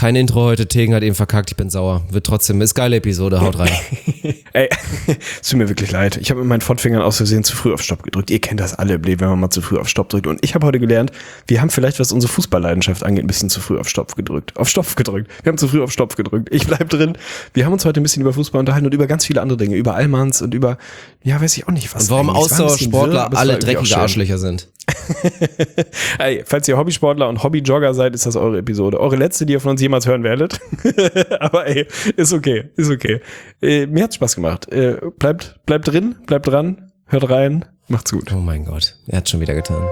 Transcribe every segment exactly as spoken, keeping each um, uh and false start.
Kein Intro heute, Tegen hat eben verkackt, ich bin sauer. Wird trotzdem, ist geile Episode, haut rein. Ey, es tut mir wirklich leid. Ich habe mit meinen Fortfingern aus Versehen zu früh auf Stopp gedrückt. Ihr kennt das alle im Leben, wenn man mal zu früh auf Stopp drückt. Und ich habe heute gelernt, wir haben vielleicht, was unsere Fußballleidenschaft angeht, ein bisschen zu früh auf Stopp gedrückt. Auf Stopp gedrückt. Wir haben zu früh auf Stopp gedrückt. Ich bleib drin. Wir haben uns heute ein bisschen über Fußball unterhalten und über ganz viele andere Dinge. Über Allmanns und über, ja, weiß ich auch nicht was. Und warum Ausdauersportler alle dreckige Arschlöcher sind. Hey, falls ihr Hobbysportler und Hobbyjogger seid, ist das eure Episode. Eure letzte, die ihr von uns jemals hören werdet. Aber ey, ist okay, ist okay. Äh, mir hat's Spaß gemacht. Äh, bleibt, bleibt drin, bleibt dran, hört rein, macht's gut. Oh mein Gott, er hat's schon wieder getan.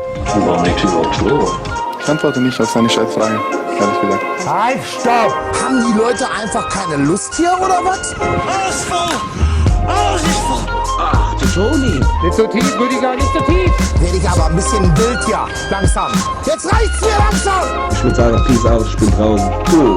Ich antworte nicht auf seine Scheißfrage, ehrlich gesagt. Halt, stopp! Haben die Leute einfach keine Lust hier, oder was? Ausfall! Ausfall! Ach, du Toni! Nicht so tief, Rüdiger, nicht so tief! Werde ich aber ein bisschen wild hier, langsam. Jetzt reicht's mir langsam! Ich würde sagen, peace out, ich bin draußen. Cool.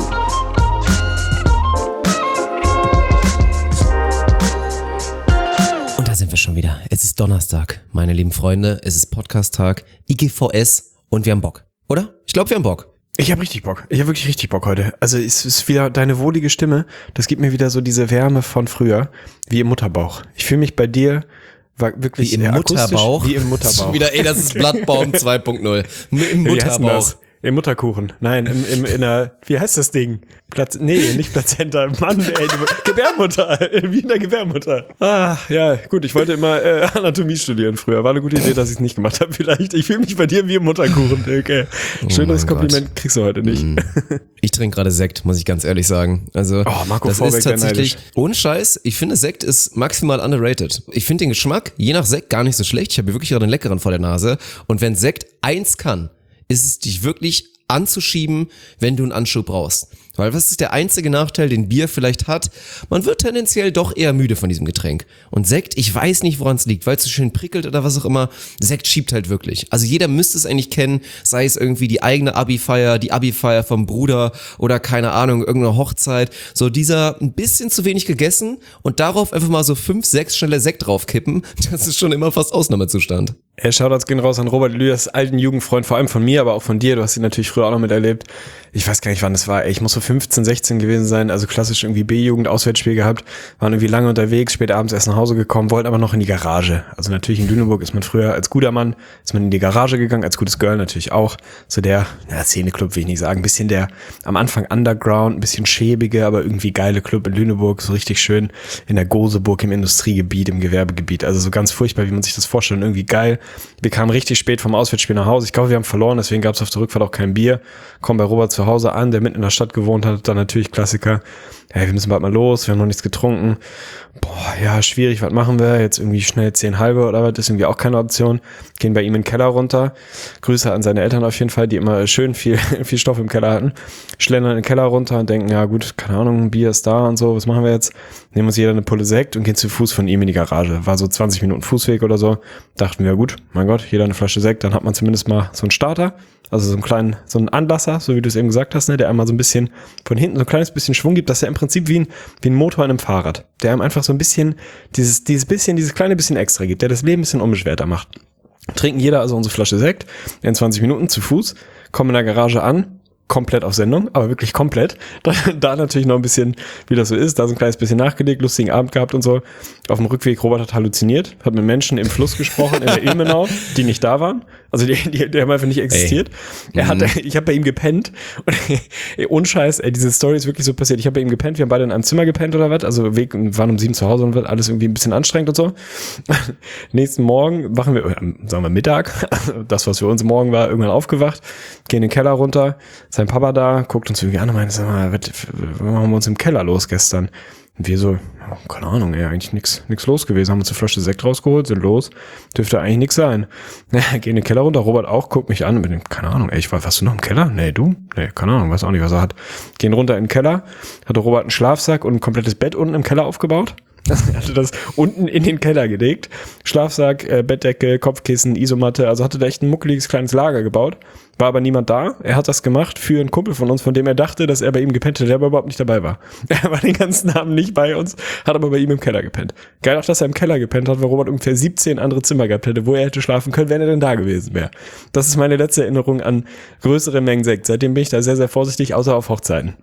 Und da sind wir schon wieder. Es ist Donnerstag, meine lieben Freunde. Es ist Podcast-Tag, I G V S und wir haben Bock, oder? Ich glaube, wir haben Bock. Ich habe richtig Bock. Ich habe wirklich richtig Bock heute. Also es ist wieder deine wohlige Stimme. Das gibt mir wieder so diese Wärme von früher, wie im Mutterbauch. Ich fühle mich bei dir war wirklich wie im Mutterbauch. Wie im Mutterbauch. Wieder, ey, das ist Blattbaum zwei Punkt null. Im Mutterbauch. Im Mutterkuchen. Nein, im, im, in der, wie heißt das Ding? Platz, nee, nicht Plazenta. Mann, ey, die Gebärmutter. Wie in der Gebärmutter. Ah, ja, gut, ich wollte immer äh, Anatomie studieren früher. War eine gute Idee, dass ich es nicht gemacht habe vielleicht. Ich fühle mich bei dir wie im Mutterkuchen, okay. Schöneres oh Kompliment Gott. Kriegst du heute nicht. Ich trinke gerade Sekt, muss ich ganz ehrlich sagen. Also, oh, Marco das Vorbeck ist tatsächlich, ohne Scheiß, ich finde Sekt ist maximal underrated. Ich finde den Geschmack, je nach Sekt, gar nicht so schlecht. Ich habe wirklich gerade einen leckeren vor der Nase. Und wenn Sekt eins kann, ist es dich wirklich anzuschieben, wenn du einen Anschub brauchst. Weil was ist der einzige Nachteil, den Bier vielleicht hat? Man wird tendenziell doch eher müde von diesem Getränk. Und Sekt, ich weiß nicht, woran es liegt, weil es so schön prickelt oder was auch immer. Sekt schiebt halt wirklich. Also jeder müsste es eigentlich kennen, sei es irgendwie die eigene Abi-Feier, die Abi-Feier vom Bruder oder keine Ahnung, irgendeine Hochzeit. So dieser ein bisschen zu wenig gegessen und darauf einfach mal so fünf, sechs schnelle Sekt draufkippen. Das ist schon immer fast Ausnahmezustand. Hey, Shoutouts gehen raus an Robert Lüders, alten Jugendfreund, vor allem von mir, aber auch von dir. Du hast ihn natürlich früher auch noch miterlebt. Ich weiß gar nicht, wann das war. Ey, ich muss so fünfzehn, sechzehn gewesen sein, also klassisch irgendwie B-Jugend, Auswärtsspiel gehabt, waren irgendwie lange unterwegs, spät abends erst nach Hause gekommen, wollten aber noch in die Garage. Also natürlich in Lüneburg ist man früher als guter Mann, ist man in die Garage gegangen, als gutes Girl natürlich auch. So der, ja, Szeneclub will ich nicht sagen, ein bisschen der am Anfang Underground, ein bisschen schäbige, aber irgendwie geile Club in Lüneburg, so richtig schön in der Goseburg im Industriegebiet, im Gewerbegebiet. Also so ganz furchtbar, wie man sich das vorstellt, und irgendwie geil. Wir kamen richtig spät vom Auswärtsspiel nach Hause. Ich glaube, wir haben verloren, deswegen gab es auf der Rückfahrt auch kein Bier. Kommen bei Robert zu Hause an, der mitten in der Stadt gewohnt hat, dann natürlich Klassiker. Hey, wir müssen bald mal los, wir haben noch nichts getrunken. Boah, ja, schwierig, was machen wir? Jetzt irgendwie schnell zehn halbe oder was, ist irgendwie auch keine Option. Gehen bei ihm in den Keller runter. Grüße an seine Eltern auf jeden Fall, die immer schön viel viel Stoff im Keller hatten. Schlendern in den Keller runter und denken, ja gut, keine Ahnung, Bier ist da und so, was machen wir jetzt? Nehmen uns jeder eine Pulle Sekt und gehen zu Fuß von ihm in die Garage. War so zwanzig Minuten Fußweg oder so. Dachten wir, gut, mein Gott, jeder eine Flasche Sekt, dann hat man zumindest mal so einen Starter. Also so einen kleinen, so einen Anlasser, so wie du es eben gesagt hast, ne, der einmal so ein bisschen von hinten so ein kleines bisschen Schwung gibt, dass er im Prinzip wie ein, wie ein Motor in einem Fahrrad, der einem einfach so ein bisschen, dieses, dieses bisschen, dieses kleine bisschen extra gibt, der das Leben ein bisschen unbeschwerter macht. Trinken jeder also unsere Flasche Sekt in zwanzig Minuten zu Fuß, kommen in der Garage an, komplett auf Sendung, aber wirklich komplett. Da, da natürlich noch ein bisschen, wie das so ist, da so ein kleines bisschen nachgelegt, lustigen Abend gehabt und so. Auf dem Rückweg, Robert hat halluziniert, hat mit Menschen im Fluss gesprochen, in der Ilmenau, die nicht da waren. Also die, die, die haben einfach nicht existiert. Ey. Er hat, mhm. Ich habe bei ihm gepennt und ey, ohne Scheiß, ey, diese Story ist wirklich so passiert. Ich habe bei ihm gepennt, wir haben beide in einem Zimmer gepennt oder was, also Weg, waren um sieben zu Hause und wird alles irgendwie ein bisschen anstrengend und so. Nächsten Morgen wachen wir, sagen wir Mittag, das was für uns morgen war, irgendwann aufgewacht, gehen in den Keller runter, sein Papa da, guckt uns irgendwie an und meint, sag mal, was machen wir uns im Keller los gestern? Und wir so, keine Ahnung, ey, eigentlich nix, nix los gewesen. Haben uns eine Flasche Sekt rausgeholt, sind los. Dürfte eigentlich nix sein. Ja, gehen in den Keller runter, Robert auch, guckt mich an, mit dem, keine Ahnung, ey, ich war, warst du noch im Keller? Nee, du? Nee, keine Ahnung, weiß auch nicht, was er hat. Gehen runter in den Keller, hatte Robert einen Schlafsack und ein komplettes Bett unten im Keller aufgebaut. Er hatte das unten in den Keller gelegt. Schlafsack, äh, Bettdecke, Kopfkissen, Isomatte, also hatte da echt ein muckeliges kleines Lager gebaut. War aber niemand da. Er hat das gemacht für einen Kumpel von uns, von dem er dachte, dass er bei ihm gepennt hätte, der aber überhaupt nicht dabei war. Er war den ganzen Abend nicht bei uns, hat aber bei ihm im Keller gepennt. Geil auch, dass er im Keller gepennt hat, weil Robert ungefähr siebzehn andere Zimmer gehabt hätte, wo er hätte schlafen können, wenn er denn da gewesen wäre. Das ist meine letzte Erinnerung an größere Mengen Sekt. Seitdem bin ich da sehr, sehr vorsichtig, außer auf Hochzeiten.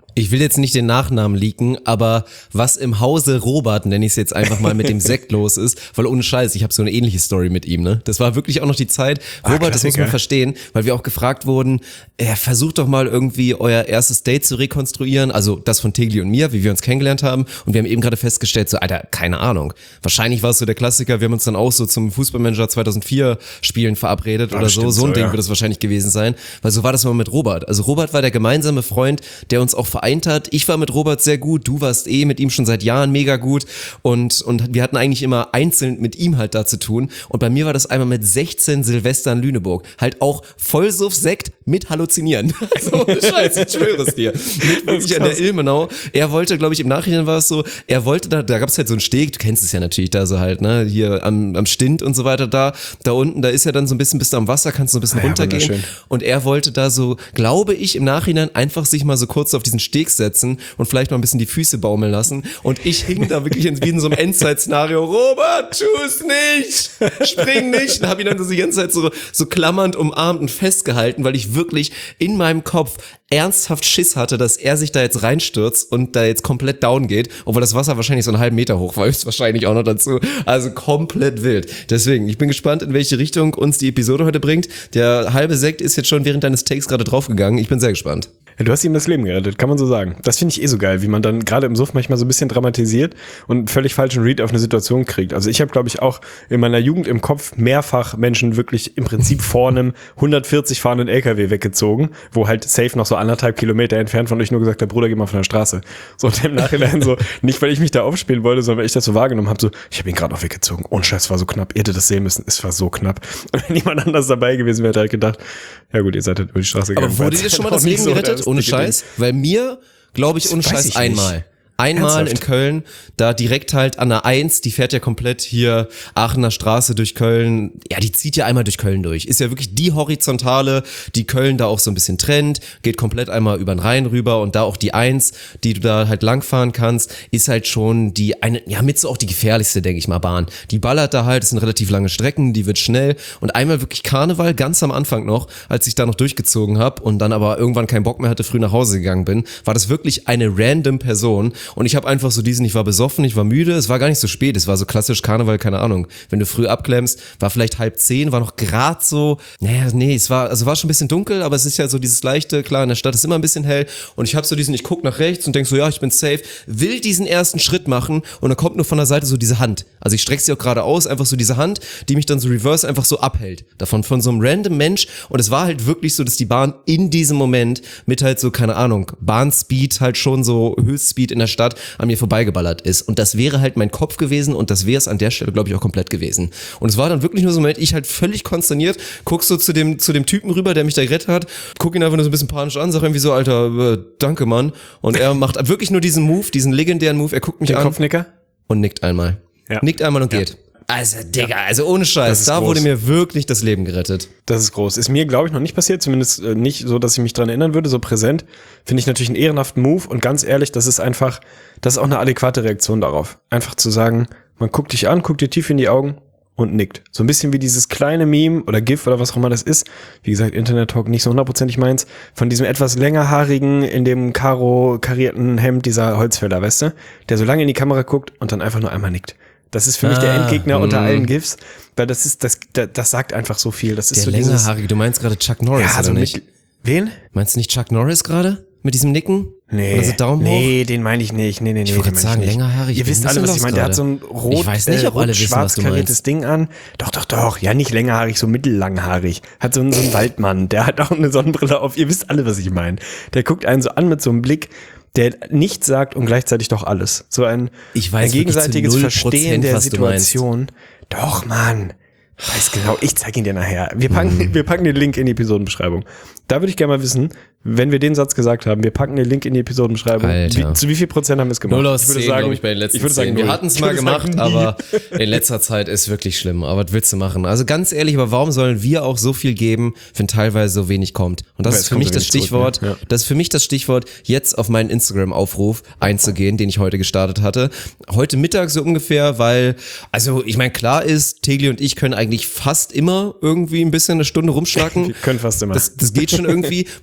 Ich will jetzt nicht den Nachnamen leaken, aber was im Hause Robert, nenne ich es jetzt einfach mal, mit dem Sekt los ist, weil ohne Scheiß, ich habe so eine ähnliche Story mit ihm, ne? Das war wirklich auch noch die Zeit. Ah, Robert, das muss man Klassiker. verstehen, weil wir auch gefragt wurden, ja, versucht doch mal irgendwie euer erstes Date zu rekonstruieren, also das von Tegli und mir, wie wir uns kennengelernt haben, und wir haben eben gerade festgestellt, so, Alter, keine Ahnung. Wahrscheinlich war es so der Klassiker, wir haben uns dann auch so zum Fußballmanager zweitausendvier Spielen verabredet oder so, stimmt so ein so, Ding ja. wird es wahrscheinlich gewesen sein, weil so war das mal mit Robert. Also Robert war der gemeinsame Freund, der uns auch vereint hat. Ich war mit Robert sehr gut, du warst eh mit ihm schon seit Jahren mega gut und, und wir hatten eigentlich immer einzeln mit ihm halt da zu tun und bei mir war das einmal mit sechzehn Silvester in Lüneburg. Halt auch Vollsuff-Sekt mit Halluzinieren. Also ohne Scheiß, ich schwöre es dir. Mit wirklich an der Ilmenau. Er wollte, glaube ich, im Nachhinein war es so, er wollte da, da gab es halt so einen Steg, du kennst es ja natürlich da so halt, ne, hier am, am Stint und so weiter da, da unten, da ist ja dann so ein bisschen, bist du am Wasser, kannst du so ein bisschen Ah ja, runtergehen wunderschön. und er wollte da so, glaube ich, im Nachhinein einfach sich mal so kurz auf diesen Steg setzen und vielleicht mal ein bisschen die Füße baumeln lassen und ich hing da wirklich in, wie in so einem Endzeit-Szenario, Robert, tu's nicht, spring nicht und hab ihn dann so die ganze Zeit so, so klammernd umarmt und festgehalten, weil ich wirklich in meinem Kopf ernsthaft Schiss hatte, dass er sich da jetzt reinstürzt und da jetzt komplett down geht, obwohl das Wasser wahrscheinlich so einen halben Meter hoch war, ist wahrscheinlich auch noch dazu. Also komplett wild. Deswegen, ich bin gespannt, in welche Richtung uns die Episode heute bringt. Der halbe Sekt ist jetzt schon während deines Takes gerade draufgegangen. Ich bin sehr gespannt. Ja, du hast ihm das Leben gerettet, kann man so sagen. Das finde ich eh so geil, wie man dann gerade im Suff manchmal so ein bisschen dramatisiert und einen völlig falschen Read auf eine Situation kriegt. Also ich habe, glaube ich, auch in meiner Jugend im Kopf mehrfach Menschen wirklich im Prinzip vor einem hundertvierzig fahrenden L K W weggezogen, wo halt safe noch so anderthalb Kilometer entfernt von euch nur gesagt hat, Bruder, geh mal von der Straße. So und im Nachhinein so, nicht weil ich mich da aufspielen wollte, sondern weil ich das so wahrgenommen habe, so, ich habe ihn gerade noch weggezogen. Ohne Scheiß, war so knapp. Ihr hättet das sehen müssen, es war so knapp. Und wenn jemand anders dabei gewesen wäre, hätte halt gedacht, ja gut, ihr seid halt über die Straße gegangen. Aber wurde dir schon mal das Leben gerettet? Ohne Scheiß? Weil mir, glaube ich, ohne Das weiß Scheiß ich einmal. nicht. Einmal Ernsthaft? in Köln, da direkt halt an der eins, die fährt ja komplett hier Aachener Straße durch Köln. Ja, die zieht ja einmal durch Köln durch. Ist ja wirklich die Horizontale, die Köln da auch so ein bisschen trennt, geht komplett einmal über den Rhein rüber und da auch die eins, die du da halt langfahren kannst, ist halt schon die eine, ja, mit so auch die gefährlichste, denke ich mal, Bahn. Die ballert da halt, es sind relativ lange Strecken, die wird schnell und einmal wirklich Karneval, ganz am Anfang noch, als ich da noch durchgezogen habe und dann aber irgendwann keinen Bock mehr hatte, früh nach Hause gegangen bin, war das wirklich eine random Person. Und ich habe einfach so diesen, ich war besoffen, ich war müde, es war gar nicht so spät, es war so klassisch Karneval, keine Ahnung. Wenn du früh abklemmst, war vielleicht halb zehn, war noch grad so, naja, nee, es war, also war schon ein bisschen dunkel, aber es ist ja so dieses leichte, klar, in der Stadt ist immer ein bisschen hell und ich habe so diesen, ich guck nach rechts und denk so, ja, ich bin safe, will diesen ersten Schritt machen und dann kommt nur von der Seite so diese Hand. Also ich strecke sie auch gerade aus, einfach so diese Hand, die mich dann so reverse einfach so abhält. Davon von so einem random Mensch und es war halt wirklich so, dass die Bahn in diesem Moment mit halt so, keine Ahnung, Bahnspeed halt schon so Höchstspeed in der Stadt an mir vorbeigeballert ist. Und das wäre halt mein Kopf gewesen und das wäre es an der Stelle, glaube ich, auch komplett gewesen. Und es war dann wirklich nur so ein Moment, ich halt völlig konsterniert, guck so zu dem, zu dem Typen rüber, der mich da gerettet hat, guck ihn einfach nur so ein bisschen panisch an, sag irgendwie so, Alter, äh, danke, Mann. Und er macht wirklich nur diesen Move, diesen legendären Move, er guckt mich Den an Kopfnicker? und nickt einmal. Ja. Nickt einmal und geht. Also, Digga, also ohne Das Scheiß, ist da groß. wurde mir wirklich das Leben gerettet. Das ist groß. Ist mir, glaube ich, noch nicht passiert, zumindest äh, nicht so, dass ich mich dran erinnern würde, so präsent. Finde ich natürlich einen ehrenhaften Move und ganz ehrlich, das ist einfach, das ist auch eine adäquate Reaktion darauf. Einfach zu sagen, man guckt dich an, guckt dir tief in die Augen und nickt. So ein bisschen wie dieses kleine Meme oder GIF oder was auch immer das ist. Wie gesagt, Internet-Talk nicht so hundertprozentig meins. Von diesem etwas längerhaarigen, in dem Karo karierten Hemd dieser Holzfäller, weißt du? Der so lange in die Kamera guckt und dann einfach nur einmal nickt. Das ist für mich der Ah, Endgegner mh. unter allen GIFs, weil das ist, das, das, das sagt einfach so viel. Das ist Der so dieses, längerhaarige, du meinst gerade Chuck Norris, ja, oder so nicht? mit, wen? Meinst du nicht Chuck Norris gerade? Mit diesem Nicken? Nee, Oder so Daumen hoch? nee, den meine ich nicht. Nee, nee, nee. Ich wollte den gerade meine sagen, nicht. längerhaarig. Ihr Ich bin wisst ein alle, bisschen was ich lost meine. Der hat so gerade. ein rot, Ich weiß nicht, ob alle wissen, schwarz was du kariertes meinst. Ding an. Doch, doch, doch. Ja, nicht längerhaarig, so mittelllanghaarig. Hat so einen, so einen Waldmann. Der hat auch eine Sonnenbrille auf. Ihr wisst alle, was ich meine. Der guckt einen so an mit so einem Blick, der nichts sagt und gleichzeitig doch alles. So ein, Ich weiß ein wirklich zu gegenseitiges null Verstehen Prozent, der was du meinst. Situation. Doch, Mann. Weiß genau, ich zeige ihn dir nachher. Wir packen, Mhm. wir packen den Link in die Episodenbeschreibung. Da würde ich gerne mal wissen, wenn wir den Satz gesagt haben, wir packen den Link in die Episodenbeschreibung. Alter. Wie, zu wie viel Prozent haben wir es gemacht? Null aus ich würde zehn, sagen, glaube ich, bei den letzten ich würde sagen, zehn. Wir null. hatten es Ich mal würde gemacht, sagen, nie. aber in letzter Zeit ist wirklich schlimm. Aber was willst du machen? Also ganz ehrlich, aber warum sollen wir auch so viel geben, wenn teilweise so wenig kommt? Und das Ja, ist es für kommt mich so das wenig zurück, Stichwort, ne? Ja. das ist für mich das Stichwort, jetzt auf meinen Instagram-Aufruf einzugehen, den ich heute gestartet hatte. Heute Mittag so ungefähr, weil, also ich meine, klar ist, Tegli und ich können eigentlich fast immer irgendwie ein bisschen eine Stunde rumschlacken. Wir können fast immer. Das, das geht schon irgendwie, wobei wir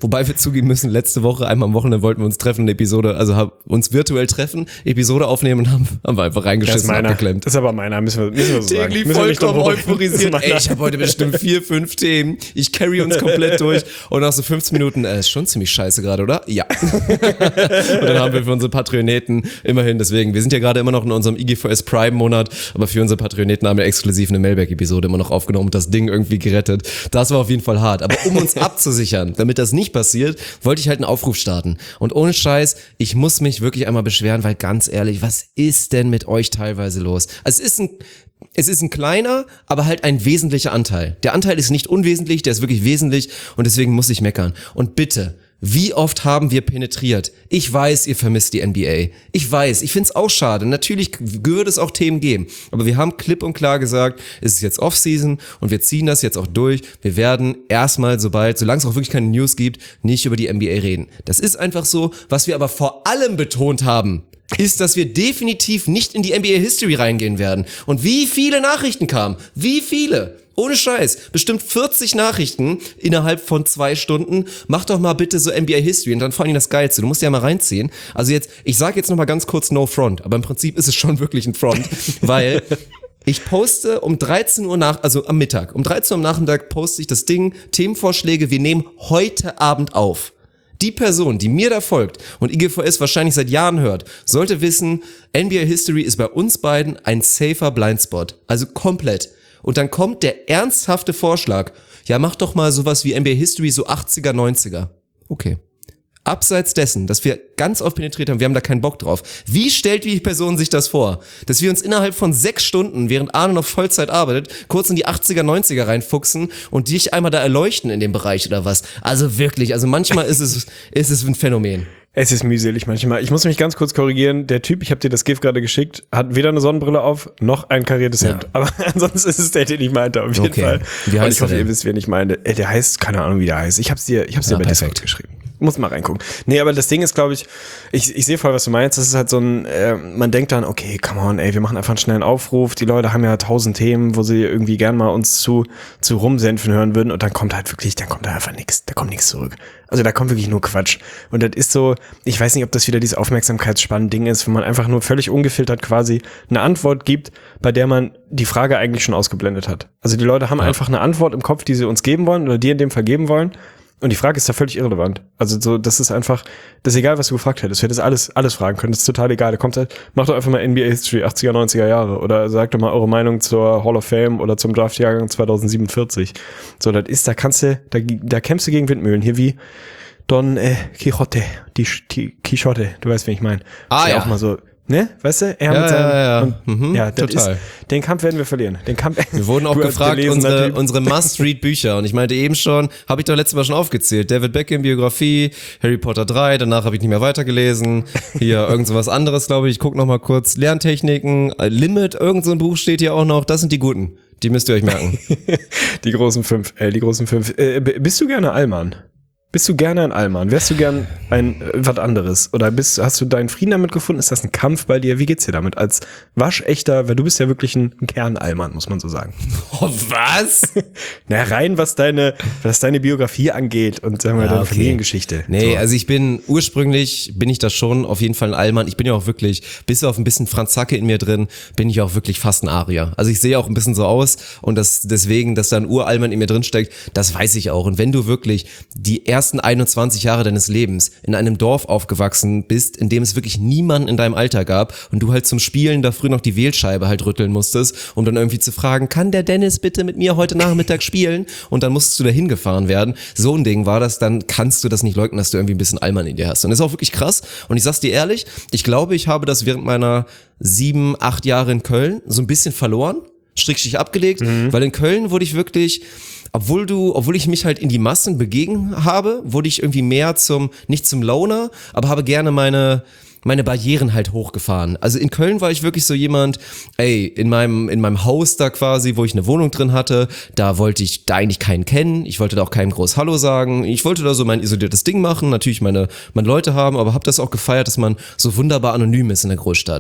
zugeben müssen, letzte Woche, einmal am Wochenende wollten wir uns treffen, eine Episode, also haben uns virtuell treffen, Episode aufnehmen und haben, haben wir einfach reingeschissen und abgeklemmt. Das ist aber meiner, müssen wir, müssen wir so sagen. Täglich vollkommen euphorisiert. Ey, ich habe heute bestimmt vier, fünf Themen. Ich carry uns komplett durch. Und nach so fünfzehn Minuten, äh, ist schon ziemlich scheiße gerade, oder? Ja. Und dann haben wir für unsere Patreoneten immerhin, deswegen, wir sind ja gerade immer noch in unserem I G V S Prime-Monat, aber für unsere Patreoneten haben wir exklusiv eine Mailback-Episode immer noch aufgenommen und das Ding irgendwie gerettet. Das war auf jeden Fall hart. Aber um uns abzusichern, damit das nicht passiert, wollte ich halt einen Aufruf starten. Und ohne Scheiß, ich muss mich wirklich einmal beschweren, weil ganz ehrlich, was ist denn mit euch teilweise los? Also es ist ein, es ist ein kleiner, aber halt ein wesentlicher Anteil. Der Anteil ist nicht unwesentlich, der ist wirklich wesentlich und deswegen muss ich meckern. Und bitte, wie oft haben wir penetriert? Ich weiß, ihr vermisst die N B A. Ich weiß, ich find's auch schade. Natürlich würde es auch Themen geben. Aber wir haben klipp und klar gesagt, es ist jetzt Off-Season und wir ziehen das jetzt auch durch. Wir werden erstmal, sobald, solange es auch wirklich keine News gibt, nicht über die N B A reden. Das ist einfach so. Was wir aber vor allem betont haben, ist, dass wir definitiv nicht in die N B A-History reingehen werden. Und wie viele Nachrichten kamen? Wie viele? Ohne Scheiß. Bestimmt vierzig Nachrichten innerhalb von zwei Stunden. Mach doch mal bitte so N B A-History und dann vor allem das Geilste. Du musst ja mal reinziehen. Also jetzt, ich sag jetzt noch mal ganz kurz No Front, aber im Prinzip ist es schon wirklich ein Front, weil ich poste um dreizehn Uhr nach, also am Mittag, um dreizehn Uhr am Nachmittag poste ich das Ding, Themenvorschläge, wir nehmen heute Abend auf. Die Person, die mir da folgt und I G V S wahrscheinlich seit Jahren hört, sollte wissen, N B A History ist bei uns beiden ein safer Blindspot. Also komplett. Und dann kommt der ernsthafte Vorschlag, ja mach doch mal sowas wie N B A History so achtziger, neunziger. Okay. Abseits dessen, dass wir ganz oft penetriert haben, wir haben da keinen Bock drauf. Wie stellt die Person sich das vor? Dass wir uns innerhalb von sechs Stunden, während Arne noch Vollzeit arbeitet, kurz in die achtziger, neunziger reinfuchsen und dich einmal da erleuchten in dem Bereich oder was? Also wirklich, also manchmal ist es, ist es ein Phänomen. Es ist mühselig manchmal. Ich muss mich ganz kurz korrigieren. Der Typ, ich habe dir das GIF gerade geschickt, hat weder eine Sonnenbrille auf, noch ein kariertes Hemd. Ja. Aber ansonsten ist es der, den ich meinte, auf jeden okay. Fall. Wie heißt Und ich hoffe, der ihr wisst, wen ich meine. Der heißt, keine Ahnung, wie der heißt. Ich hab's dir, ich hab's dir ja, bei perfekt. Discord geschrieben. Muss mal reingucken. Nee, aber das Ding ist, glaube ich, ich, ich sehe voll, was du meinst. Das ist halt so ein, äh, man denkt dann, okay, come on, ey, wir machen einfach einen schnellen Aufruf. Die Leute haben ja tausend Themen, wo sie irgendwie gern mal uns zu, zu rumsenfen hören würden. Und dann kommt halt wirklich, dann kommt da einfach nichts. Da kommt nichts zurück. Also da kommt wirklich nur Quatsch. Und das ist so, ich weiß nicht, ob das wieder dieses Aufmerksamkeitsspannen-Ding ist, wo man einfach nur völlig ungefiltert quasi eine Antwort gibt, bei der man die Frage eigentlich schon ausgeblendet hat. Also die Leute haben ja. einfach eine Antwort im Kopf, die sie uns geben wollen oder die in dem Fall geben wollen. Und die Frage ist da völlig irrelevant. Also so, das ist einfach, das ist egal, was du gefragt hättest. Du hättest alles, alles fragen können. Das ist total egal. Da kommt halt, mach doch einfach mal N B A History achtziger, neunziger Jahre oder sagt doch mal eure Meinung zur Hall of Fame oder zum Draft-Jahrgang zweitausendsiebenundvierzig. So, das ist, da kannst du, da, da kämpfst du gegen Windmühlen. Hier wie Don äh, Quixote, die, die Quixote, du weißt, wen ich meine. Ah, ja. Auch mal so, ne? Weißt du? Er ja, mit seinem, ja, ja. Und, Mhm, ja, das total. Ist, den Kampf werden wir verlieren. Den Kampf. Wir wurden auch Du als gefragt, belesener unsere, Typ. unsere Must-Read-Bücher. Und ich meinte eben schon, habe ich doch letztes Mal schon aufgezählt. David Beckham Biografie, Harry Potter drei, danach habe ich nicht mehr weitergelesen. Hier irgend so was anderes, glaube ich. Ich guck noch mal kurz. Lerntechniken, Limit, irgend so ein Buch steht hier auch noch. Das sind die guten. Die müsst ihr euch merken. Die großen fünf, äh, die großen fünf. Äh, bist du gerne Allmann? Bist du gerne ein Allmann? Wärst du gern ein äh, was anderes? Oder bist, hast du deinen Frieden damit gefunden? Ist das ein Kampf bei dir? Wie geht's dir damit? Als waschechter, weil du bist ja wirklich ein, ein Kern-Allmann, muss man so sagen. Oh, was? Na, rein, was deine, was deine Biografie angeht und sagen wir Ja, deine okay. Familiengeschichte. Nee, So. also ich bin, ursprünglich bin ich da schon auf jeden Fall ein Allmann. Ich bin ja auch wirklich, bis auf ein bisschen Franz Zacke in mir drin, bin ich auch wirklich fast ein Arier. Also ich sehe auch ein bisschen so aus und das, deswegen, dass da ein Urallmann in mir drin steckt, das weiß ich auch. Und wenn du wirklich die ersten einundzwanzig Jahre deines Lebens in einem Dorf aufgewachsen bist, in dem es wirklich niemanden in deinem Alter gab und du halt zum Spielen da früh noch die Wählscheibe halt rütteln musstest, um dann irgendwie zu fragen, kann der Dennis bitte mit mir heute Nachmittag spielen? Und dann musstest du da hingefahren werden. So ein Ding war das, dann kannst du das nicht leugnen, dass du irgendwie ein bisschen Allmann in dir hast. Und das ist auch wirklich krass. Und ich sag's dir ehrlich, ich glaube, ich habe das während meiner sieben, acht Jahre in Köln so ein bisschen verloren, strickstich abgelegt, mhm. weil in Köln wurde ich wirklich, obwohl du, obwohl ich mich halt in die Massen begegnet habe, wurde ich irgendwie mehr zum, nicht zum Loner, aber habe gerne meine, meine Barrieren halt hochgefahren. Also in Köln war ich wirklich so jemand, ey, in meinem, in meinem Haus da quasi, wo ich eine Wohnung drin hatte, da wollte ich da eigentlich keinen kennen, ich wollte da auch keinem groß Hallo sagen, ich wollte da so mein isoliertes Ding machen, natürlich meine, meine Leute haben, aber habe das auch gefeiert, dass man so wunderbar anonym ist in der Großstadt.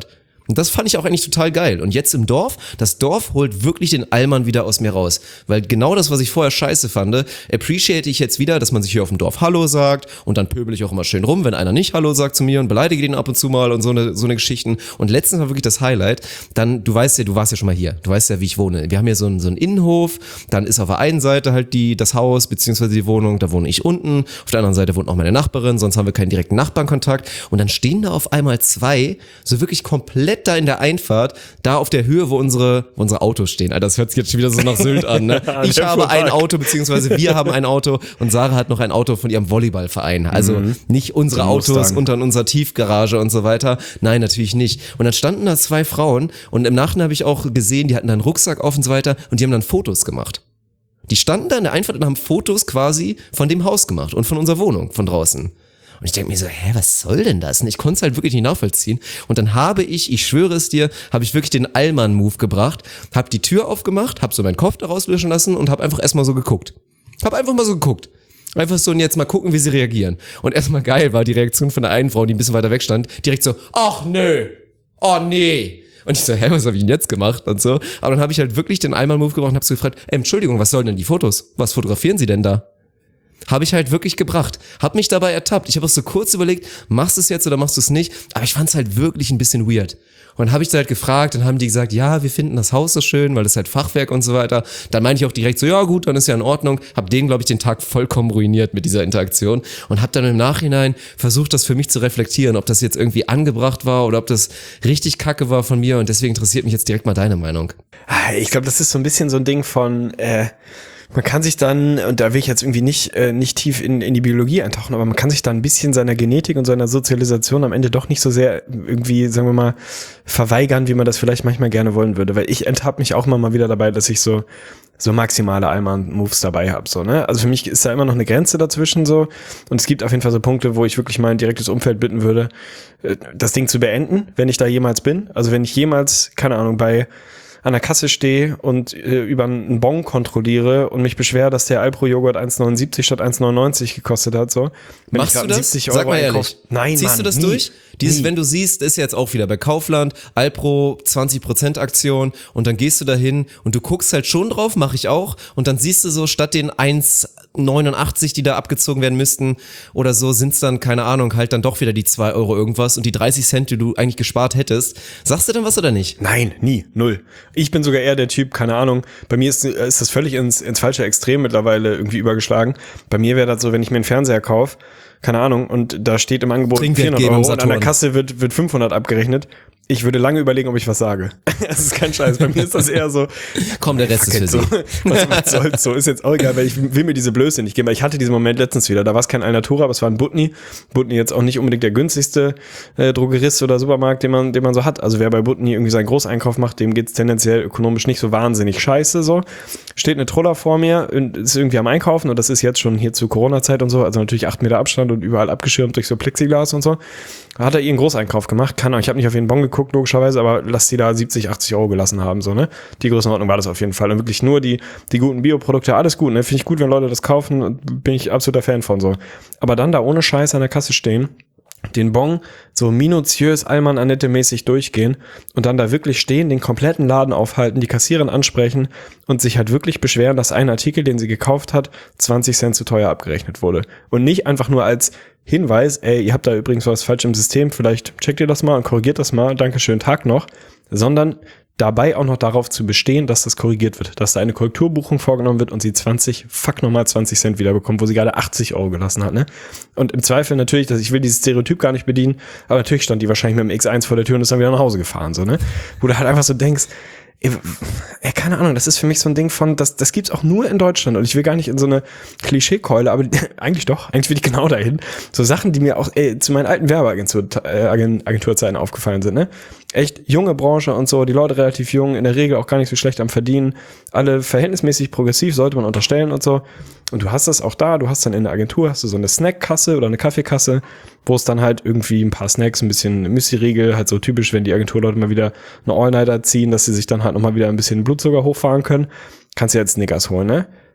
Und das fand ich auch eigentlich total geil. Und jetzt im Dorf, das Dorf holt wirklich den Allmann wieder aus mir raus. Weil genau das, was ich vorher scheiße fand, appreciate ich jetzt wieder, dass man sich hier auf dem Dorf Hallo sagt und dann pöbel ich auch immer schön rum, wenn einer nicht Hallo sagt zu mir und beleidige den ab und zu mal und so eine, so eine Geschichten. Und letztens war wirklich das Highlight, dann, du weißt ja, du warst ja schon mal hier, du weißt ja, wie ich wohne. Wir haben hier so einen, so einen Innenhof, dann ist auf der einen Seite halt die, das Haus, beziehungsweise die Wohnung, da wohne ich unten, auf der anderen Seite wohnt auch meine Nachbarin, sonst haben wir keinen direkten Nachbarnkontakt. Und dann stehen da auf einmal zwei, so wirklich komplett da in der Einfahrt, da auf der Höhe, wo unsere, wo unsere Autos stehen. Alter, das hört sich jetzt schon wieder so nach Sylt an, ne? Ich habe ein Auto, beziehungsweise wir haben ein Auto und Sarah hat noch ein Auto von ihrem Volleyballverein. Also mhm. nicht unsere so Autos unter in unserer Tiefgarage und so weiter. Nein, natürlich nicht. Und dann standen da zwei Frauen und im Nachhinein habe ich auch gesehen, die hatten da einen Rucksack auf und so weiter und die haben dann Fotos gemacht. Die standen da in der Einfahrt und haben Fotos quasi von dem Haus gemacht und von unserer Wohnung von draußen. Und ich denke mir so, hä, was soll denn das? Und ich konnte es halt wirklich nicht nachvollziehen. Und dann habe ich, ich schwöre es dir, habe ich wirklich den Allmann-Move gebracht, habe die Tür aufgemacht, habe so meinen Kopf da rauslöschen lassen und habe einfach erstmal so geguckt. Habe einfach mal so geguckt. Einfach so und jetzt mal gucken, wie sie reagieren. Und erstmal geil war die Reaktion von der einen Frau, die ein bisschen weiter weg stand, direkt so, ach nö, oh nee. Und ich so, hä, was habe ich denn jetzt gemacht und so. Aber dann habe ich halt wirklich den Allmann-Move gebracht und habe so gefragt, ey, Entschuldigung, was sollen denn die Fotos? Was fotografieren Sie denn da? Habe ich halt wirklich gebracht. Hab mich dabei ertappt. Ich habe auch so kurz überlegt, machst du es jetzt oder machst du es nicht? Aber ich fand es halt wirklich ein bisschen weird. Und dann habe ich sie halt gefragt, dann haben die gesagt, ja, wir finden das Haus so schön, weil das halt Fachwerk und so weiter. Dann meinte ich auch direkt so, ja gut, dann ist ja in Ordnung. Hab denen, glaube ich, den Tag vollkommen ruiniert mit dieser Interaktion und hab dann im Nachhinein versucht, das für mich zu reflektieren, ob das jetzt irgendwie angebracht war oder ob das richtig kacke war von mir. Und deswegen interessiert mich jetzt direkt mal deine Meinung. Ich glaube, das ist so ein bisschen so ein Ding von... Äh Man kann sich dann, und da will ich jetzt irgendwie nicht äh, nicht tief in, in die Biologie eintauchen, aber man kann sich dann ein bisschen seiner Genetik und seiner Sozialisation am Ende doch nicht so sehr irgendwie, sagen wir mal, verweigern, wie man das vielleicht manchmal gerne wollen würde. Weil ich enttappe mich auch immer mal wieder dabei, dass ich so so maximale Allmann-Moves dabei habe. So, ne? Also für mich ist da immer noch eine Grenze dazwischen so. Und es gibt auf jeden Fall so Punkte, wo ich wirklich mein direktes Umfeld bitten würde, das Ding zu beenden, wenn ich da jemals bin. Also wenn ich jemals, keine Ahnung, bei an der Kasse stehe und äh, über einen Bon kontrolliere und mich beschwere, dass der Alpro-Joghurt eins neunundsiebzig statt eins neunundneunzig gekostet hat. So. Wenn Machst ich du das? siebzig Euro Sag mal einkauf, ehrlich. Nein, Ziehst Mann, du das nie, durch? Dieses, nie. wenn du siehst, ist jetzt auch wieder bei Kaufland, Alpro zwanzig Prozent Aktion und dann gehst du dahin und du guckst halt schon drauf, mache ich auch, und dann siehst du so, statt den eins neunundachtzig, die da abgezogen werden müssten oder so, sind's dann, keine Ahnung, halt dann doch wieder die zwei Euro irgendwas und die dreißig Cent, die du eigentlich gespart hättest. Sagst du denn was oder nicht? Nein, nie, null. Ich bin sogar eher der Typ, keine Ahnung, bei mir ist, ist das völlig ins, ins falsche Extrem mittlerweile irgendwie übergeschlagen. Bei mir wäre das so, wenn ich mir einen Fernseher kaufe, keine Ahnung, und da steht im Angebot vierhundert Euro und an der Kasse wird, wird fünfhundert abgerechnet. Ich würde lange überlegen, ob ich was sage. Das ist kein Scheiß. Bei mir ist das eher so, komm, der Rest ist für so, sie. Was, was soll's so? Ist jetzt auch egal, weil ich will mir diese Blöße nicht geben, weil ich hatte diesen Moment letztens wieder. Da war es kein Alnatura, aber es war ein Butni. Butni jetzt auch nicht unbedingt der günstigste äh, Drogerist oder Supermarkt, den man, den man so hat. Also wer bei Butni irgendwie seinen Großeinkauf macht, dem geht's tendenziell ökonomisch nicht so wahnsinnig scheiße, so. Steht eine Troller vor mir und ist irgendwie am Einkaufen, und das ist jetzt schon hier zu Corona-Zeit und so, also natürlich acht Meter Abstand und überall abgeschirmt durch so Plexiglas und so. Hat er ihren Großeinkauf gemacht, kann auch, ich habe nicht auf jeden Bon geguckt, logischerweise, aber lass die da siebzig, achtzig Euro gelassen haben, so, ne? Die Größenordnung war das auf jeden Fall. Und wirklich nur die, die guten Bioprodukte, alles gut, ne? Finde ich gut, wenn Leute das kaufen, und bin ich absoluter Fan von, so. Aber dann da ohne Scheiß an der Kasse stehen, den Bon so minutiös Allmann Annette mäßig durchgehen und dann da wirklich stehen, den kompletten Laden aufhalten, die Kassiererin ansprechen und sich halt wirklich beschweren, dass ein Artikel, den sie gekauft hat, zwanzig Cent zu teuer abgerechnet wurde. Und nicht einfach nur als Hinweis, ey, ihr habt da übrigens was falsch im System, vielleicht checkt ihr das mal und korrigiert das mal, Dankeschön, Tag noch, sondern dabei auch noch darauf zu bestehen, dass das korrigiert wird, dass da eine Korrekturbuchung vorgenommen wird und sie zwanzig, fuck nochmal zwanzig Cent wiederbekommt, wo sie gerade achtzig Euro gelassen hat, ne? Und im Zweifel natürlich, dass ich will dieses Stereotyp gar nicht bedienen, aber natürlich stand die wahrscheinlich mit dem X eins vor der Tür und ist dann wieder nach Hause gefahren, so, ne? Wo du halt einfach so denkst, ey, keine Ahnung, das ist für mich so ein Ding von, das, das gibt's auch nur in Deutschland, und ich will gar nicht in so eine Klischeekeule, aber eigentlich doch, eigentlich will ich genau dahin. So Sachen, die mir auch ey, zu meinen alten Werbeagenturzeiten äh, aufgefallen sind, ne? Echt junge Branche und so, die Leute relativ jung, in der Regel auch gar nicht so schlecht am Verdienen, alle verhältnismäßig progressiv, sollte man unterstellen und so. Und du hast das auch da, du hast dann in der Agentur, hast du so eine Snackkasse oder eine Kaffeekasse, wo es dann halt irgendwie ein paar Snacks, ein bisschen Müsli-Riegel, halt so typisch, wenn die Agenturleute mal wieder eine All-Nighter ziehen, dass sie sich dann halt nochmal wieder ein bisschen Blutzucker hochfahren können. Kannst du jetzt Snickers holen, ne?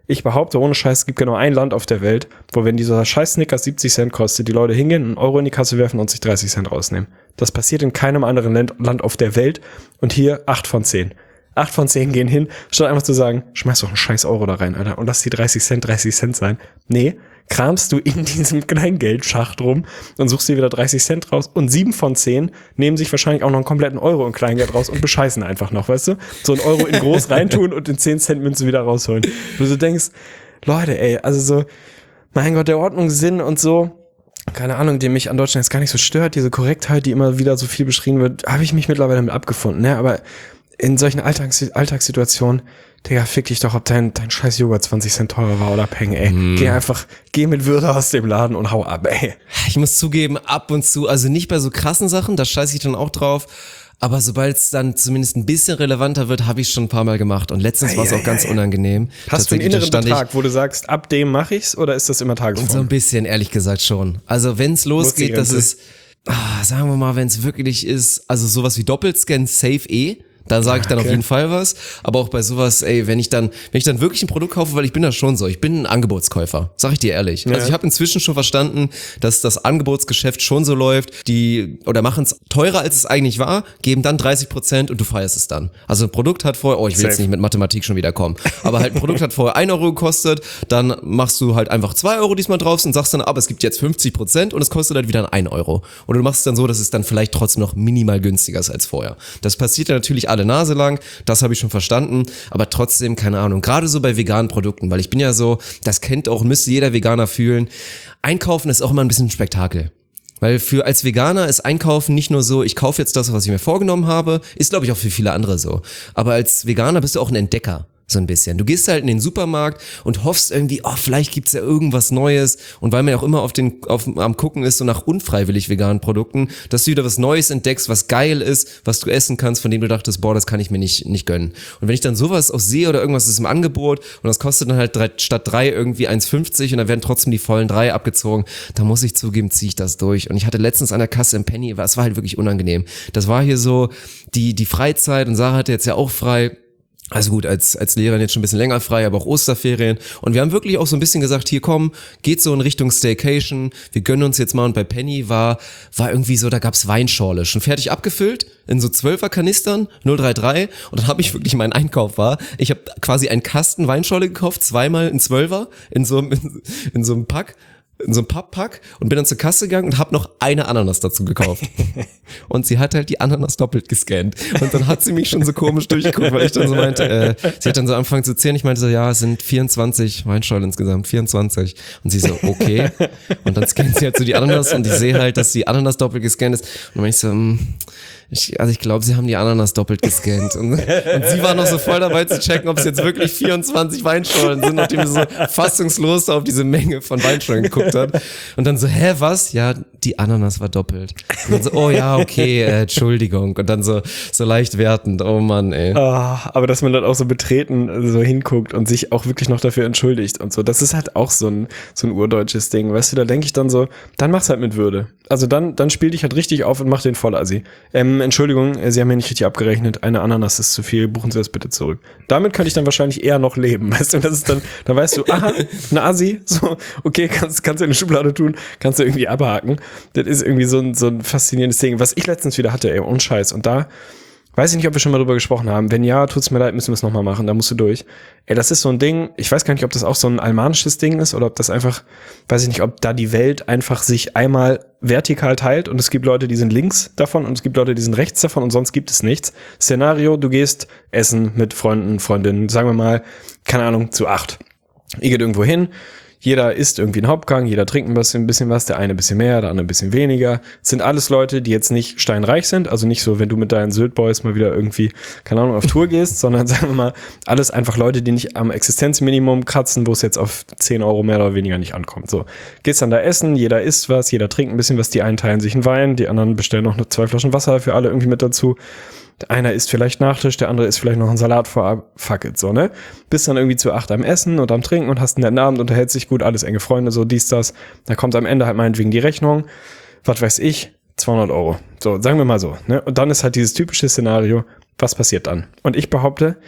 Ich behaupte, ohne Scheiß, es gibt genau ein Land auf der Welt, wo wenn dieser scheiß Snickers siebzig Cent kostet, die Leute hingehen, einen Euro in die Kasse werfen und sich dreißig Cent rausnehmen. Das passiert in keinem anderen Land, Land auf der Welt und hier acht von zehn. Acht von zehn gehen hin, statt einfach zu sagen, schmeiß doch einen scheiß Euro da rein, Alter, und lass die dreißig Cent dreißig Cent sein. Nee, kramst du in diesem Kleingeldschacht rum und suchst dir wieder dreißig Cent raus und sieben von zehn nehmen sich wahrscheinlich auch noch einen kompletten Euro in Kleingeld raus und bescheißen einfach noch, weißt du? So einen Euro in groß reintun und in zehn Cent Münze wieder rausholen. Wo du denkst, Leute, ey, also so, mein Gott, der Ordnung, Sinn und so, keine Ahnung, dem mich an Deutschland jetzt gar nicht so stört, diese Korrektheit, die immer wieder so viel beschrieben wird, habe ich mich mittlerweile damit abgefunden, ne, aber in solchen Alltags- Alltagssituationen, Digga, fick dich doch, ob dein, dein scheiß Joghurt zwanzig Cent teurer war oder Peng, ey. Mm. Geh einfach, geh mit Würde aus dem Laden und hau ab, ey. Ich muss zugeben, ab und zu, also nicht bei so krassen Sachen, da scheiße ich dann auch drauf, aber sobald es dann zumindest ein bisschen relevanter wird, habe ich schon ein paar Mal gemacht und letztens war es auch ganz unangenehm. Hast du einen inneren Betrag, wo du sagst, ab dem mache ich's oder ist das immer Tagesform? So ein bisschen, ehrlich gesagt schon. Also wenn es losgeht, das ist, ah, sagen wir mal, wenn es wirklich ist, also sowas wie Doppelscan, safe eh. Da sage ich dann okay. Auf jeden Fall was, aber auch bei sowas, ey, wenn ich dann, wenn ich dann wirklich ein Produkt kaufe, weil ich bin da schon so, ich bin ein Angebotskäufer, sag ich dir ehrlich. Ja. Also ich habe inzwischen schon verstanden, dass das Angebotsgeschäft schon so läuft, die oder machen es teurer, als es eigentlich war, geben dann dreißig Prozent und du feierst es dann. Also ein Produkt hat vorher, oh, ich will Safe. Jetzt nicht mit Mathematik schon wieder kommen, aber halt ein Produkt hat vorher ein Euro gekostet, dann machst du halt einfach zwei Euro diesmal drauf und sagst dann, aber es gibt jetzt fünfzig Prozent und es kostet halt wieder ein Euro. Oder du machst es dann so, dass es dann vielleicht trotzdem noch minimal günstiger ist als vorher. Das passiert ja natürlich alle Nase lang, das habe ich schon verstanden, aber trotzdem, keine Ahnung, gerade so bei veganen Produkten, weil ich bin ja so, das kennt auch, müsste jeder Veganer fühlen, Einkaufen ist auch immer ein bisschen ein Spektakel. Weil für als Veganer ist Einkaufen nicht nur so, ich kaufe jetzt das, was ich mir vorgenommen habe, ist glaube ich auch für viele andere so. Aber als Veganer bist du auch ein Entdecker. So ein bisschen. Du gehst halt in den Supermarkt und hoffst irgendwie, oh, vielleicht gibt's ja irgendwas Neues. Und weil man ja auch immer auf den, auf, am Gucken ist, so nach unfreiwillig veganen Produkten, dass du wieder was Neues entdeckst, was geil ist, was du essen kannst, von dem du dachtest, boah, das kann ich mir nicht, nicht gönnen. Und wenn ich dann sowas auch sehe oder irgendwas ist im Angebot und das kostet dann halt drei, statt drei irgendwie eins fünfzig und dann werden trotzdem die vollen drei abgezogen, da muss ich zugeben, ziehe ich das durch. Und ich hatte letztens an der Kasse im Penny, es war halt wirklich unangenehm. Das war hier so die, die Freizeit und Sarah hatte jetzt ja auch frei. Also gut, als als Lehrerin jetzt schon ein bisschen länger frei, aber auch Osterferien. Und wir haben wirklich auch so ein bisschen gesagt, hier komm, geht so in Richtung Staycation, wir gönnen uns jetzt mal. Und bei Penny war war irgendwie so, da gab's Weinschorle, schon fertig abgefüllt, in so zwölfer Kanistern, null drei drei. Und dann habe ich wirklich, mein Einkauf war, ich habe quasi einen Kasten Weinschorle gekauft, zweimal in Zwölfer, in so, in, in so einem Pack. in so einem Papppack und bin dann zur Kasse gegangen und habe noch eine Ananas dazu gekauft. Und sie hat halt die Ananas doppelt gescannt. Und dann hat sie mich schon so komisch durchgeguckt, weil ich dann so meinte, äh, sie hat dann so angefangen zu zählen. Ich meinte so, ja, es sind vierundzwanzig Weinschorle insgesamt, vierundzwanzig. Und sie so, okay. Und dann scannt sie halt so die Ananas und ich sehe halt, dass die Ananas doppelt gescannt ist. Und dann meinte ich so, mh, ich, also ich glaube, sie haben die Ananas doppelt gescannt. Und, und sie war noch so voll dabei zu checken, ob es jetzt wirklich vierundzwanzig Weinschorlen sind, nachdem sie so fassungslos auf diese Menge von Weinschorlen geguckt hat. Und dann so, hä, was? Ja, die Ananas war doppelt. Und dann so, oh ja, okay, äh, Entschuldigung. Und dann so, so leicht wertend, oh Mann, ey. Oh, aber dass man dann auch so betreten so hinguckt und sich auch wirklich noch dafür entschuldigt und so, das ist halt auch so ein, so ein urdeutsches Ding, weißt du, da denke ich dann so, dann mach's halt mit Würde. Also dann, dann spiel dich halt richtig auf und mach den Vollassi. Ähm, Entschuldigung, Sie haben ja nicht richtig abgerechnet, eine Ananas ist zu viel, buchen Sie das bitte zurück. Damit könnte ich dann wahrscheinlich eher noch leben, weißt du, das ist dann, dann weißt du, aha, eine Assi, so, okay, kannst, kannst du in eine Schublade tun, kannst du irgendwie abhaken. Das ist irgendwie so ein, so ein faszinierendes Ding, was ich letztens wieder hatte, ey, ohne Scheiß. Und da weiß ich nicht, ob wir schon mal drüber gesprochen haben. Wenn ja, tut's mir leid, müssen wir es nochmal machen, da musst du durch. Ey, das ist so ein Ding, ich weiß gar nicht, ob das auch so ein almanisches Ding ist oder ob das einfach, weiß ich nicht, ob da die Welt einfach sich einmal vertikal teilt und es gibt Leute, die sind links davon und es gibt Leute, die sind rechts davon und sonst gibt es nichts. Szenario, du gehst essen mit Freunden, Freundinnen, sagen wir mal, keine Ahnung, zu acht. Ihr geht irgendwo hin, jeder isst irgendwie einen Hauptgang, jeder trinkt ein bisschen, ein bisschen was, der eine ein bisschen mehr, der andere ein bisschen weniger. Das sind alles Leute, die jetzt nicht steinreich sind, also nicht so, wenn du mit deinen Sylt-Boys mal wieder irgendwie, keine Ahnung, auf Tour gehst, sondern sagen wir mal, alles einfach Leute, die nicht am Existenzminimum kratzen, wo es jetzt auf zehn Euro mehr oder weniger nicht ankommt. So, gehst dann da essen, jeder isst was, jeder trinkt ein bisschen was, die einen teilen sich einen Wein, die anderen bestellen noch zwei Flaschen Wasser für alle irgendwie mit dazu. Einer isst vielleicht Nachtisch, der andere isst vielleicht noch einen Salat vor, fuck it, so, ne? Bist dann irgendwie zu acht am Essen und am Trinken und hast einen netten Abend, unterhältst dich gut, alles enge Freunde, so dies, das. Da kommt am Ende halt meinetwegen die Rechnung, was weiß ich, zweihundert Euro. So, sagen wir mal so, ne? Und dann ist halt dieses typische Szenario, was passiert dann? Und ich behaupte,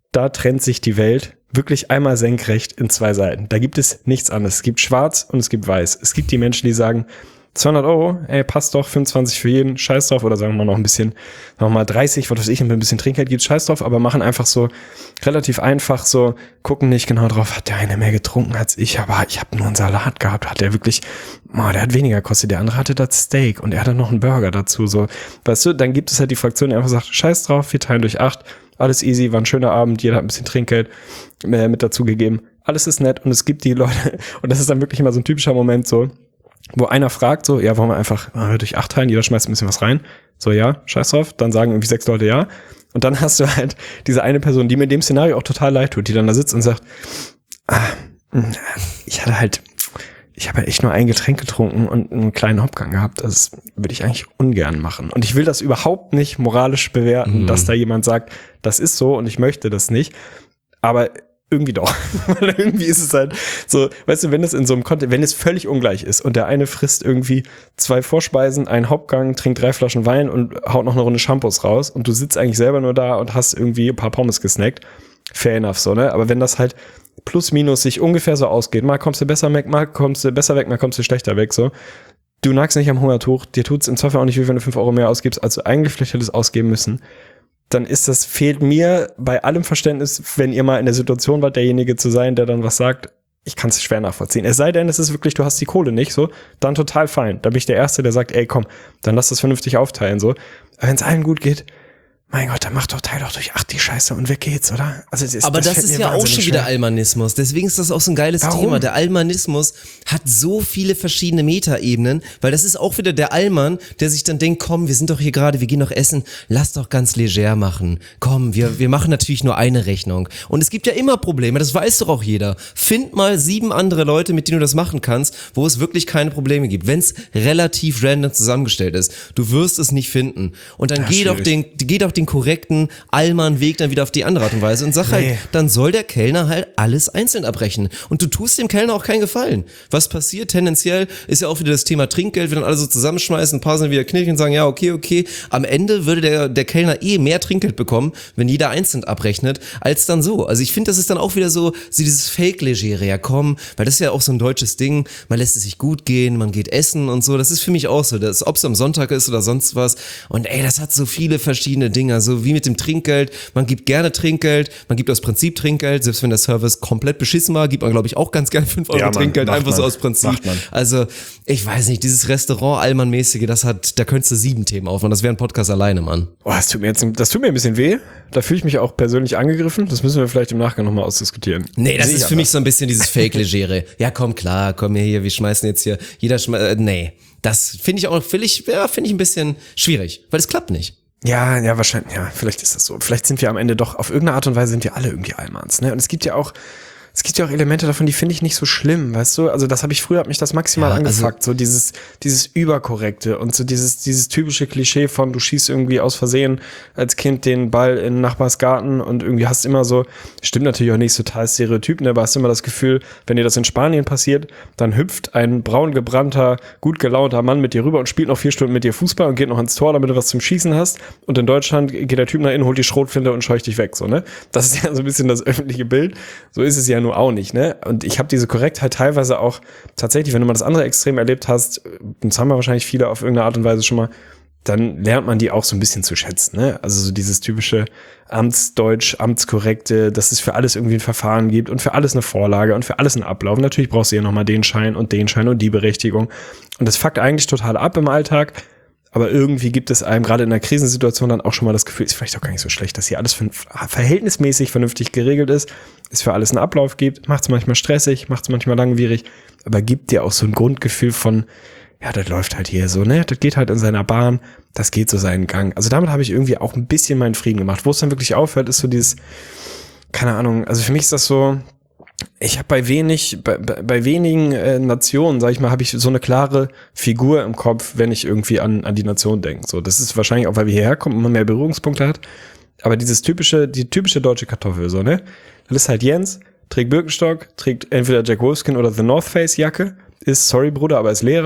da trennt sich die Welt wirklich einmal senkrecht in zwei Seiten. Da gibt es nichts anderes. Es gibt schwarz und es gibt weiß. Es gibt die Menschen, die sagen, zweihundert Euro, ey, passt doch, fünfundzwanzig für jeden, scheiß drauf, oder sagen wir mal noch ein bisschen, noch mal dreißig, was weiß ich, mit ein bisschen Trinkgeld gibt's, scheiß drauf, aber machen einfach so relativ einfach so, gucken nicht genau drauf, hat der eine mehr getrunken als ich, aber ich habe nur einen Salat gehabt, hat der wirklich, oh, der hat weniger gekostet, der andere hatte das Steak und er hatte noch einen Burger dazu, so, weißt du, dann gibt es halt die Fraktion, die einfach sagt, scheiß drauf, wir teilen durch acht, alles easy, war ein schöner Abend, jeder hat ein bisschen Trinkgeld äh, mit dazu gegeben, alles ist nett und es gibt die Leute, und das ist dann wirklich immer so ein typischer Moment so, wo einer fragt so, ja, wollen wir einfach äh, durch acht teilen, jeder schmeißt ein bisschen was rein. So, ja, scheiß drauf. Dann sagen irgendwie sechs Leute ja. Und dann hast du halt diese eine Person, die mir in dem Szenario auch total leid tut, die dann da sitzt und sagt, ah, ich hatte halt, ich habe halt echt nur ein Getränk getrunken und einen kleinen Hauptgang gehabt. Das würde ich eigentlich ungern machen. Und ich will das überhaupt nicht moralisch bewerten, mhm. dass da jemand sagt, das ist so und ich möchte das nicht. Aber irgendwie doch. Weil irgendwie ist es halt so, weißt du, wenn es in so einem Kontext, wenn es völlig ungleich ist und der eine frisst irgendwie zwei Vorspeisen, einen Hauptgang, trinkt drei Flaschen Wein und haut noch eine Runde Shampoos raus und du sitzt eigentlich selber nur da und hast irgendwie ein paar Pommes gesnackt, fair enough, so, ne? Aber wenn das halt plus minus sich ungefähr so ausgeht, mal kommst du besser weg, mal kommst du besser weg, mal kommst du schlechter weg, so. Du nagst nicht am Hungertuch, dir tut's im Zweifel auch nicht weh, wenn du fünf Euro mehr ausgibst, als du eigentlich vielleicht hättest ausgeben müssen. Dann ist das, fehlt mir bei allem Verständnis, wenn ihr mal in der Situation wart, derjenige zu sein, der dann was sagt, ich kann es schwer nachvollziehen. Es sei denn, es ist wirklich, du hast die Kohle nicht, so, dann total fein. Da bin ich der Erste, der sagt, ey, komm, dann lass das vernünftig aufteilen, so. Wenn es allen gut geht, mein Gott, dann mach doch, teil doch durch acht die Scheiße und weg geht's, oder? Also das, aber das, das ist ja auch schon wieder Almanismus. Deswegen ist das auch so ein geiles Warum? Thema. Der Almanismus hat so viele verschiedene Metaebenen, weil das ist auch wieder der Allmann, der sich dann denkt, komm, wir sind doch hier gerade, wir gehen noch essen, lass doch ganz leger machen. Komm, wir wir machen natürlich nur eine Rechnung. Und es gibt ja immer Probleme, das weiß doch auch jeder. Find mal sieben andere Leute, mit denen du das machen kannst, wo es wirklich keine Probleme gibt. Wenn es relativ random zusammengestellt ist, du wirst es nicht finden. Und dann ja, geh doch den, geh doch den korrekten Allmann-Weg dann wieder auf die andere Art und Weise und sag halt, nee. dann soll der Kellner halt alles einzeln abrechnen. Und du tust dem Kellner auch keinen Gefallen. Was passiert tendenziell, ist ja auch wieder das Thema Trinkgeld, wir dann alle so zusammenschmeißen, ein paar sind wieder knifflig und sagen, ja, okay, okay. Am Ende würde der, der Kellner eh mehr Trinkgeld bekommen, wenn jeder einzeln abrechnet, als dann so. Also ich finde, das ist dann auch wieder so, so dieses Fake-Legere, ja komm, weil das ist ja auch so ein deutsches Ding, man lässt es sich gut gehen, man geht essen und so, das ist für mich auch so, ob es am Sonntag ist oder sonst was. Und ey, das hat so viele verschiedene Dinge, so wie mit dem Trinkgeld, man gibt gerne Trinkgeld, man gibt aus Prinzip Trinkgeld, selbst wenn der Service komplett beschissen war, gibt man glaube ich auch ganz gerne fünf Euro ja, Mann, Trinkgeld, einfach man, so aus Prinzip. Also ich weiß nicht, dieses Restaurant-Allmann-mäßige, das hat, da könntest du sieben Themen aufmachen, das wäre ein Podcast alleine, Mann. Oh, das tut mir jetzt, das tut mir ein bisschen weh, da fühle ich mich auch persönlich angegriffen, das müssen wir vielleicht im Nachgang nochmal ausdiskutieren. Nee, das ist für mich so ein bisschen dieses Fake-Legere. Ja komm, klar, komm hier, hier, wir schmeißen jetzt hier, jeder schmeißt, äh, nee. Das finde ich auch, finde ich, ja, finde ich ein bisschen schwierig, weil es klappt nicht. Ja, ja, wahrscheinlich, ja, vielleicht ist das so. Vielleicht sind wir am Ende doch, auf irgendeine Art und Weise sind wir alle irgendwie Allmanns, ne? Und es gibt ja auch, es gibt ja auch Elemente davon, die finde ich nicht so schlimm, weißt du? Also das habe ich früher, hat mich das maximal ja, angefuckt, also so dieses dieses Überkorrekte und so dieses dieses typische Klischee von, du schießt irgendwie aus Versehen als Kind den Ball in den Nachbarsgarten und irgendwie hast immer so, stimmt natürlich auch nicht, so total Stereotyp, ne? Aber hast immer das Gefühl, wenn dir das in Spanien passiert, dann hüpft ein braun gebrannter, gut gelaunter Mann mit dir rüber und spielt noch vier Stunden mit dir Fußball und geht noch ans Tor, damit du was zum Schießen hast. Und in Deutschland geht der Typ nach innen, holt die Schrotflinte und scheucht dich weg, so, ne? Das ist ja so ein bisschen das öffentliche Bild. So ist es ja nur auch nicht, ne? Und ich habe diese Korrektheit teilweise auch tatsächlich, wenn du mal das andere Extrem erlebt hast, das haben wir wahrscheinlich viele auf irgendeine Art und Weise schon mal, dann lernt man die auch so ein bisschen zu schätzen, ne? Also so dieses typische Amtsdeutsch, Amtskorrekte, dass es für alles irgendwie ein Verfahren gibt und für alles eine Vorlage und für alles einen Ablauf. Natürlich brauchst du ja nochmal den Schein und den Schein und die Berechtigung. Und das fuckt eigentlich total ab im Alltag. Aber irgendwie gibt es einem gerade in einer Krisensituation dann auch schon mal das Gefühl, ist vielleicht auch gar nicht so schlecht, dass hier alles verhältnismäßig vernünftig geregelt ist, es für alles einen Ablauf gibt, macht es manchmal stressig, macht es manchmal langwierig, aber gibt dir auch so ein Grundgefühl von, ja, das läuft halt hier so, ne, das geht halt in seiner Bahn, das geht so seinen Gang. Also damit habe ich irgendwie auch ein bisschen meinen Frieden gemacht. Wo es dann wirklich aufhört, ist so dieses, keine Ahnung, also für mich ist das so, ich habe bei wenig, bei, bei wenigen äh, Nationen, sag ich mal, habe ich so eine klare Figur im Kopf, wenn ich irgendwie an, an die Nation denke. So, das ist wahrscheinlich auch, weil wir hierher kommen und man mehr Berührungspunkte hat. Aber dieses typische, die typische deutsche Kartoffel, so, ne? Das ist halt Jens, trägt Birkenstock, trägt entweder Jack Wolfskin oder The North Face Jacke, ist, sorry Bruder, aber ist Lehrer,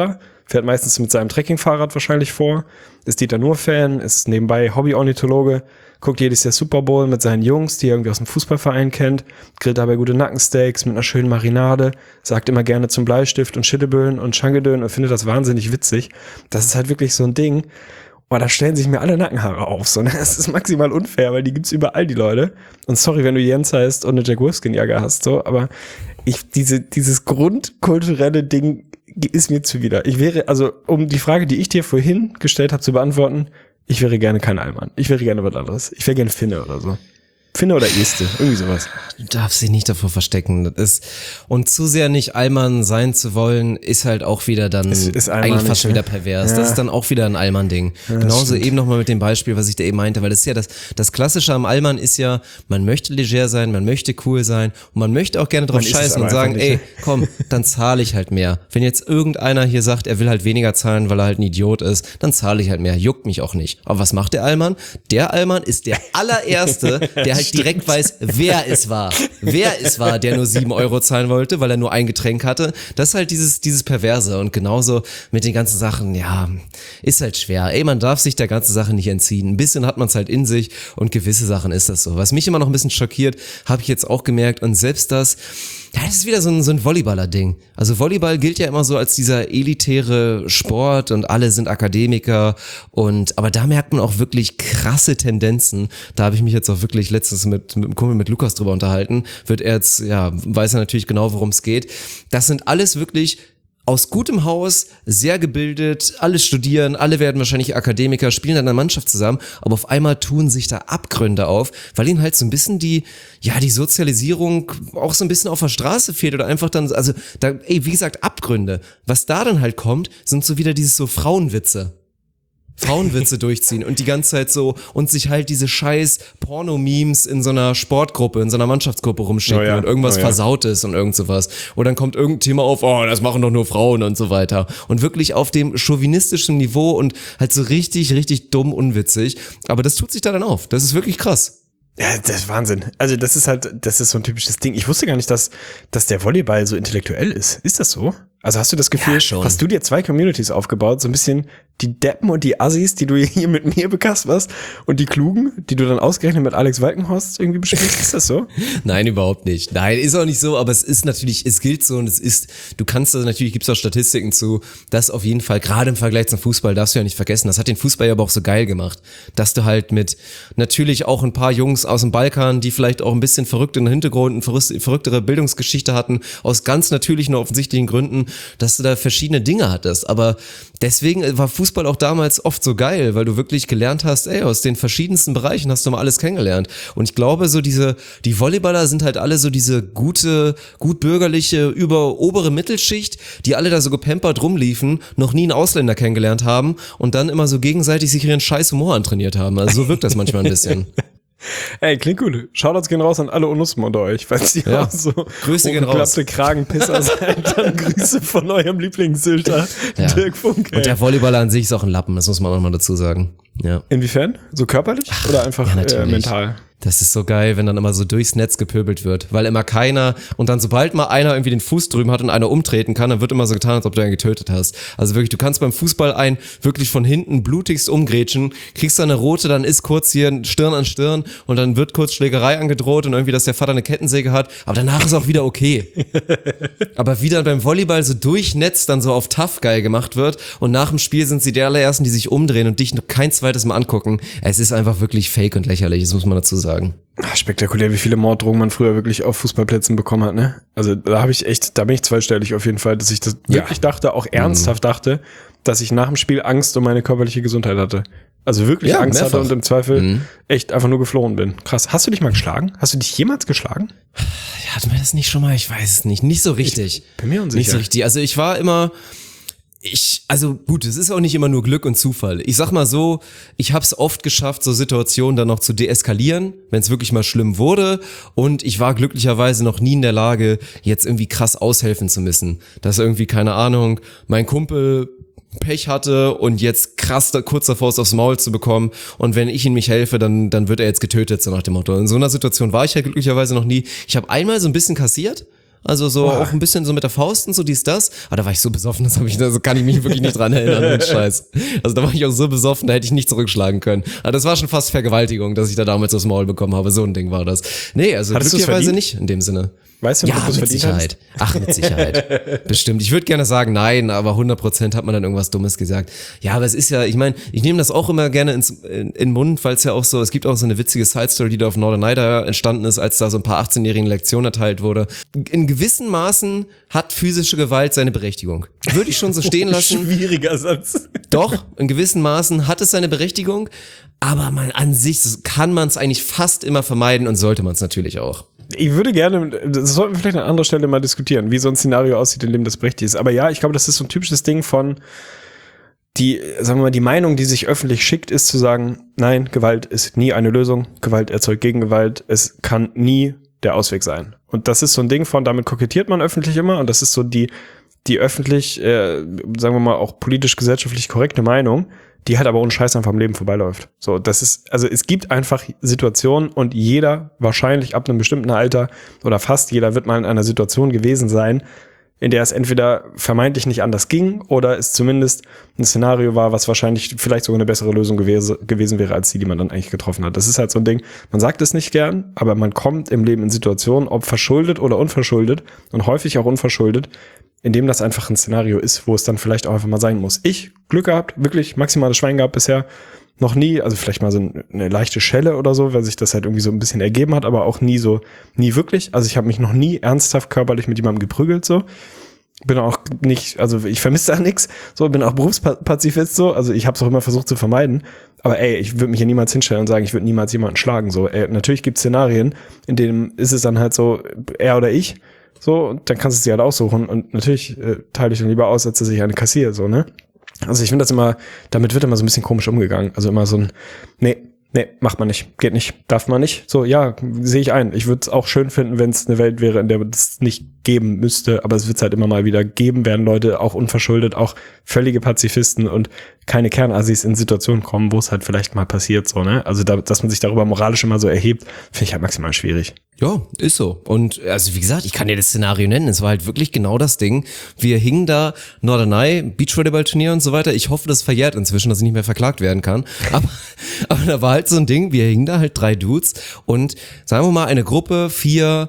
fährt meistens mit seinem Trekkingfahrrad wahrscheinlich vor, ist Dieter Nuhr-Fan, ist nebenbei Hobby-Ornithologe, guckt jedes Jahr Super Bowl mit seinen Jungs, die er irgendwie aus dem Fußballverein kennt, grillt dabei gute Nackensteaks mit einer schönen Marinade, sagt immer gerne zum Bleistift und Schitteböen und Schangedön und findet das wahnsinnig witzig. Das ist halt wirklich so ein Ding. Oh, da stellen sich mir alle Nackenhaare auf. So, ne? Das ist maximal unfair, weil die gibt's überall, die Leute. Und sorry, wenn du Jens heißt und eine Jack Wolfskin-Jacke hast, so, aber ich, diese, dieses grundkulturelle Ding ist mir zuwider. Ich wäre, also, um die Frage, die ich dir vorhin gestellt habe, zu beantworten, ich wäre gerne kein Allmann. Ich wäre gerne was anderes. Ich wäre gerne Finne oder so. Finne oder Este, irgendwie sowas. Du darfst dich nicht davor verstecken. Das ist, und zu sehr nicht Allmann sein zu wollen, ist halt auch wieder dann Es ist eigentlich fast schon ne? wieder pervers. Ja. Das ist dann auch wieder ein Allmann-Ding. Ja, Genauso stimmt. eben nochmal mit dem Beispiel, was ich da eben meinte, weil das ist ja das, das Klassische am Allmann ist ja, man möchte leger sein, man möchte cool sein und man möchte auch gerne drauf Man ist es scheißen aber und sagen, einfach nicht, ey, komm, dann zahle ich halt mehr. Wenn jetzt irgendeiner hier sagt, er will halt weniger zahlen, weil er halt ein Idiot ist, dann zahle ich halt mehr. Juckt mich auch nicht. Aber was macht der Allmann? Der Allmann ist der allererste, der halt direkt weiß, wer es war. Wer es war, der nur sieben Euro zahlen wollte, weil er nur ein Getränk hatte. Das ist halt dieses, dieses Perverse. Und genauso mit den ganzen Sachen, ja, ist halt schwer. Ey, man darf sich der ganzen Sache nicht entziehen. Ein bisschen hat man es halt in sich und gewisse Sachen ist das so. Was mich immer noch ein bisschen schockiert, habe ich jetzt auch gemerkt. Und selbst das, ja, das ist wieder so ein, so ein Volleyballer-Ding. Also Volleyball gilt ja immer so als dieser elitäre Sport und alle sind Akademiker und, aber da merkt man auch wirklich krasse Tendenzen. Da habe ich mich jetzt auch wirklich letztens mit, mit einem Kumpel, mit Lukas drüber unterhalten. Wird er jetzt, ja, weiß er natürlich genau, worum es geht. Das sind alles wirklich aus gutem Haus, sehr gebildet, alle studieren, alle werden wahrscheinlich Akademiker, spielen in einer Mannschaft zusammen, aber auf einmal tun sich da Abgründe auf, weil ihnen halt so ein bisschen die, ja, die Sozialisierung auch so ein bisschen auf der Straße fehlt oder einfach dann, also da, ey, wie gesagt, Abgründe. Was da dann halt kommt, sind so wieder dieses so Frauenwitze. Frauenwitze durchziehen und die ganze Zeit so und sich halt diese scheiß Porno-Memes in so einer Sportgruppe, in so einer Mannschaftsgruppe rumschicken Oh ja, und irgendwas oh ja. versaut ist und irgend sowas. Oder dann kommt irgendein Thema auf, oh, das machen doch nur Frauen und so weiter. Und wirklich auf dem chauvinistischen Niveau und halt so richtig, richtig dumm unwitzig. Aber das tut sich da dann auf. Das ist wirklich krass. Ja, das ist Wahnsinn. Also das ist halt, das ist so ein typisches Ding. Ich wusste gar nicht, dass, dass der Volleyball so intellektuell ist. Ist das so? Also hast du das Gefühl, Ja, schon. hast du dir zwei Communities aufgebaut, so ein bisschen die Deppen und die Assis, die du hier mit mir bekasperst und die Klugen, die du dann ausgerechnet mit Alex Walkenhorst irgendwie bespielst? Ist das so? Nein, überhaupt nicht. Nein, ist auch nicht so, aber es ist natürlich, es gilt so und es ist, du kannst da natürlich, gibt's auch Statistiken zu, dass auf jeden Fall, gerade im Vergleich zum Fußball, darfst du ja nicht vergessen, das hat den Fußball ja aber auch so geil gemacht, dass du halt mit natürlich auch ein paar Jungs aus dem Balkan, die vielleicht auch ein bisschen verrückten Hintergrund, eine verrücktere Bildungsgeschichte hatten, aus ganz natürlichen und offensichtlichen Gründen, dass du da verschiedene Dinge hattest, aber deswegen war Fußball auch damals oft so geil, weil du wirklich gelernt hast, ey, aus den verschiedensten Bereichen hast du mal alles kennengelernt. Und ich glaube, so diese, die Volleyballer sind halt alle so diese gute, gut bürgerliche, über obere Mittelschicht, die alle da so gepampert rumliefen, noch nie einen Ausländer kennengelernt haben und dann immer so gegenseitig sich ihren scheiß Humor antrainiert haben. Also so wirkt das manchmal ein bisschen. Ey, klingt gut. Shoutouts gehen raus an alle Unuspen unter euch. Falls ihr Ja. auch so Grüße gehen raus. hochgeklappte Kragenpisser seid, dann Grüße von eurem Lieblingssylter, Ja. Dirk Funke. Und der Volleyballer an sich ist auch ein Lappen, das muss man auch mal dazu sagen. Ja. Inwiefern? So körperlich oder einfach Ja, äh, natürlich. mental? Das ist so geil, wenn dann immer so durchs Netz gepöbelt wird, weil immer keiner und dann sobald mal einer irgendwie den Fuß drüben hat und einer umtreten kann, dann wird immer so getan, als ob du einen getötet hast. Also wirklich, du kannst beim Fußball einen wirklich von hinten blutigst umgrätschen, kriegst dann eine rote, dann ist kurz hier Stirn an Stirn und dann wird kurz Schlägerei angedroht und irgendwie, dass der Vater eine Kettensäge hat, aber danach ist auch wieder okay. Aber wie dann beim Volleyball so durch Netz dann so auf tough geil gemacht wird und nach dem Spiel sind sie die allerersten, die sich umdrehen und dich noch kein zweites Mal angucken. Es ist einfach wirklich fake und lächerlich, das muss man dazu sagen. Ach, spektakulär, wie viele Morddrohungen man früher wirklich auf Fußballplätzen bekommen hat, ne? Also da habe ich echt, da bin ich zweistellig auf jeden Fall, dass ich das Ja. wirklich dachte, auch ernsthaft dachte, dass ich nach dem Spiel Angst um meine körperliche Gesundheit hatte. Also wirklich Ja, Angst mehrfach. hatte und im Zweifel Mhm. echt einfach nur geflohen bin. Krass. Hast du dich mal geschlagen? Hast du dich jemals geschlagen? Ja, hatten wir das nicht schon mal? Ich weiß es nicht. Nicht so richtig. bin mir unsicher. Nicht so richtig. Also ich war immer, ich, also gut, es ist auch nicht immer nur Glück und Zufall. Ich sag mal so, ich habe es oft geschafft, so Situationen dann noch zu deeskalieren, wenn es wirklich mal schlimm wurde. Und ich war glücklicherweise noch nie in der Lage, jetzt irgendwie krass aushelfen zu müssen. Dass irgendwie, keine Ahnung, mein Kumpel Pech hatte und jetzt krass da, kurz davor ist, aufs Maul zu bekommen und wenn ich ihm nicht helfe, dann dann wird er jetzt getötet, so nach dem Motto. In so einer Situation war ich ja glücklicherweise noch nie. Ich habe einmal so ein bisschen kassiert, Also so Boah. auch ein bisschen so mit der Faust und so dies, das. Aber da war ich so besoffen, das, hab ich, das kann ich mich wirklich nicht dran erinnern. Und Scheiß. Also da war ich auch so besoffen, da hätte ich nicht zurückschlagen können. Aber das war schon fast Vergewaltigung, dass ich da damals aufs Maul bekommen habe. So ein Ding war das. Nee, also Hattest du's glücklicherweise verdient? nicht in dem Sinne. Weißt du, Ja, ob du es mit verdient Sicherheit. Ach, mit Sicherheit. Bestimmt. Ich würde gerne sagen nein, aber hundert Prozent hat man dann irgendwas Dummes gesagt. Ja, aber es ist ja, ich meine, ich nehme das auch immer gerne ins, in, in den Mund, weil es ja auch so, es gibt auch so eine witzige Side-Story, die da auf Norderney da entstanden ist, als da so ein paar achtzehnjährigen Lektionen erteilt wurde. In gewissen Maßen hat physische Gewalt seine Berechtigung. Würde ich schon so stehen lassen. Schwieriger Satz. Doch, in gewissen Maßen hat es seine Berechtigung, aber man an sich kann man es eigentlich fast immer vermeiden und sollte man es natürlich auch. Ich würde gerne, das sollten wir vielleicht an anderer Stelle mal diskutieren, wie so ein Szenario aussieht, in dem das berechtigt ist. Aber ja, ich glaube, das ist so ein typisches Ding von die, sagen wir mal, die Meinung, die sich öffentlich schickt, ist zu sagen, nein, Gewalt ist nie eine Lösung. Gewalt erzeugt Gegengewalt. Es kann nie der Ausweg sein. Und das ist so ein Ding von, damit kokettiert man öffentlich immer. Und das ist so die, die öffentlich, äh, sagen wir mal, auch politisch gesellschaftlich korrekte Meinung, die halt aber ohne Scheiß einfach am Leben vorbeiläuft. So, das ist, also es gibt einfach Situationen und jeder wahrscheinlich ab einem bestimmten Alter oder fast jeder wird mal in einer Situation gewesen sein, in der es entweder vermeintlich nicht anders ging oder es zumindest ein Szenario war, was wahrscheinlich vielleicht sogar eine bessere Lösung gewesen, gewesen wäre als die, die man dann eigentlich getroffen hat. Das ist halt so ein Ding, man sagt es nicht gern, aber man kommt im Leben in Situationen, ob verschuldet oder unverschuldet und häufig auch unverschuldet, in dem das einfach ein Szenario ist, wo es dann vielleicht auch einfach mal sein muss. Ich, Glück gehabt, wirklich maximales Schwein gehabt bisher, noch nie, also vielleicht mal so eine leichte Schelle oder so, weil sich das halt irgendwie so ein bisschen ergeben hat, aber auch nie so, nie wirklich. Also ich habe mich noch nie ernsthaft körperlich mit jemandem geprügelt, so. Bin auch nicht, also ich vermisse da nichts, so, bin auch Berufspazifist, so, also ich habe es auch immer versucht zu vermeiden, aber ey, ich würde mich hier niemals hinstellen und sagen, ich würde niemals jemanden schlagen, so. Ey, natürlich gibt es Szenarien, in denen ist es dann halt so, er oder ich, so, und dann kannst du es dir halt aussuchen und natürlich äh, teile ich dann lieber aus, als dass ich eine kassiere, so, ne? Also ich finde das immer, damit wird immer so ein bisschen komisch umgegangen. Also immer so ein, nee, nee, macht man nicht, geht nicht, darf man nicht. So, ja, sehe ich ein. Ich würde es auch schön finden, wenn es eine Welt wäre, in der es nicht geben müsste, aber es wird es halt immer mal wieder geben, werden Leute auch unverschuldet, auch völlige Pazifisten und keine Kernassis in Situationen kommen, wo es halt vielleicht mal passiert, so, ne? Also da, dass man sich darüber moralisch immer so erhebt, finde ich halt maximal schwierig. Ja, ist so. Und also wie gesagt, ich kann dir das Szenario nennen. Es war halt wirklich genau das Ding. Wir hingen da, Norderney, Beachvolleyball-Turnier und so weiter. Ich hoffe, das verjährt inzwischen, dass ich nicht mehr verklagt werden kann. Aber, aber da war halt so ein Ding, wir hingen da halt drei Dudes und sagen wir mal eine Gruppe, vier,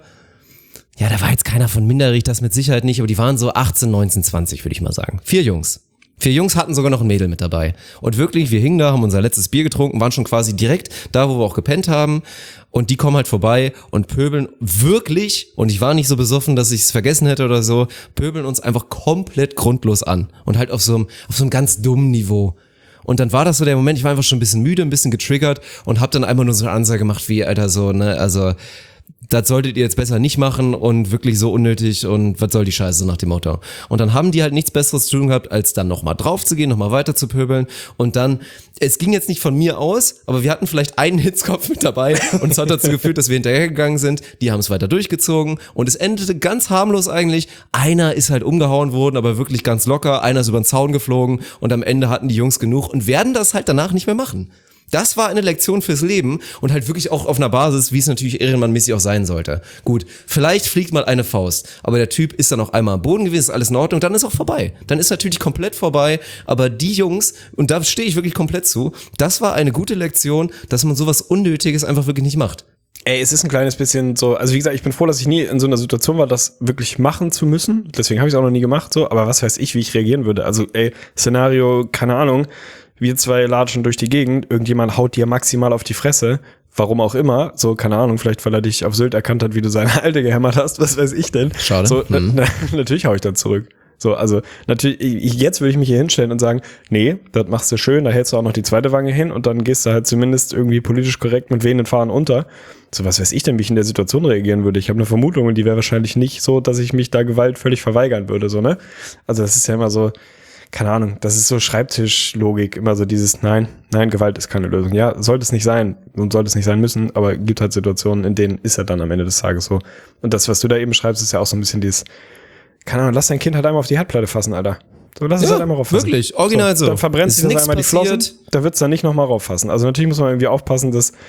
ja, da war jetzt keiner von minderjährig, das mit Sicherheit nicht, aber die waren so achtzehn, neunzehn, zwanzig, würde ich mal sagen. Vier Jungs. Vier Jungs hatten sogar noch ein Mädel mit dabei. Und wirklich, wir hingen da, haben unser letztes Bier getrunken, waren schon quasi direkt da, wo wir auch gepennt haben. Und die kommen halt vorbei und pöbeln wirklich, und ich war nicht so besoffen, dass ich es vergessen hätte oder so, pöbeln uns einfach komplett grundlos an. Und halt auf so einem, auf so einem ganz dummen Niveau. Und dann war das so der Moment, ich war einfach schon ein bisschen müde, ein bisschen getriggert und hab dann einfach nur so eine Ansage gemacht wie, Alter, so, ne, also das solltet ihr jetzt besser nicht machen und wirklich so unnötig und was soll die Scheiße, so nach dem Motto. Und dann haben die halt nichts Besseres zu tun gehabt, als dann nochmal drauf zu gehen, nochmal weiter zu pöbeln und dann, es ging jetzt nicht von mir aus, aber wir hatten vielleicht einen Hitzkopf mit dabei und es hat dazu geführt, dass wir hinterhergegangen sind, die haben es weiter durchgezogen und es endete ganz harmlos eigentlich, einer ist halt umgehauen worden, aber wirklich ganz locker, einer ist über den Zaun geflogen und am Ende hatten die Jungs genug und werden das halt danach nicht mehr machen. Das war eine Lektion fürs Leben und halt wirklich auch auf einer Basis, wie es natürlich ehrenmannmäßig auch sein sollte. Gut, vielleicht fliegt mal eine Faust, aber der Typ ist dann auch einmal am Boden gewesen, ist alles in Ordnung, dann ist auch vorbei. Dann ist natürlich komplett vorbei, aber die Jungs, und da stehe ich wirklich komplett zu, das war eine gute Lektion, dass man sowas Unnötiges einfach wirklich nicht macht. Ey, es ist ein kleines bisschen so, also wie gesagt, ich bin froh, dass ich nie in so einer Situation war, das wirklich machen zu müssen. Deswegen habe ich es auch noch nie gemacht, so, aber was weiß ich, wie ich reagieren würde. Also, ey, Szenario, keine Ahnung, wir zwei latschen durch die Gegend, irgendjemand haut dir maximal auf die Fresse, warum auch immer, so, keine Ahnung, vielleicht weil er dich auf Sylt erkannt hat, wie du seine Alte gehämmert hast, was weiß ich denn. Schade. So, mhm. na, na, natürlich hau ich dann zurück. So, also natürlich, ich, jetzt würde ich mich hier hinstellen und sagen, nee, das machst du schön, da hältst du auch noch die zweite Wange hin und dann gehst du halt zumindest irgendwie politisch korrekt mit wehenden Fahnen unter. So, was weiß ich denn, wie ich in der Situation reagieren würde? Ich habe eine Vermutung und die wäre wahrscheinlich nicht so, dass ich mich da Gewalt völlig verweigern würde, so, ne? Also das ist ja immer so, keine Ahnung, das ist so Schreibtischlogik, immer so dieses, nein, nein, Gewalt ist keine Lösung. Ja, sollte es nicht sein und sollte es nicht sein müssen, aber gibt halt Situationen, in denen ist er dann am Ende des Tages so. Und das, was du da eben schreibst, ist ja auch so ein bisschen dieses, keine Ahnung, lass dein Kind halt einmal auf die Herdplatte fassen, Alter. So, lass ja, es halt einmal rauffassen. Wirklich, original so. so. Dann verbrennst du das einmal die Flossen, passiert. da wird's dann nicht nochmal rauffassen. Also natürlich muss man irgendwie aufpassen, dass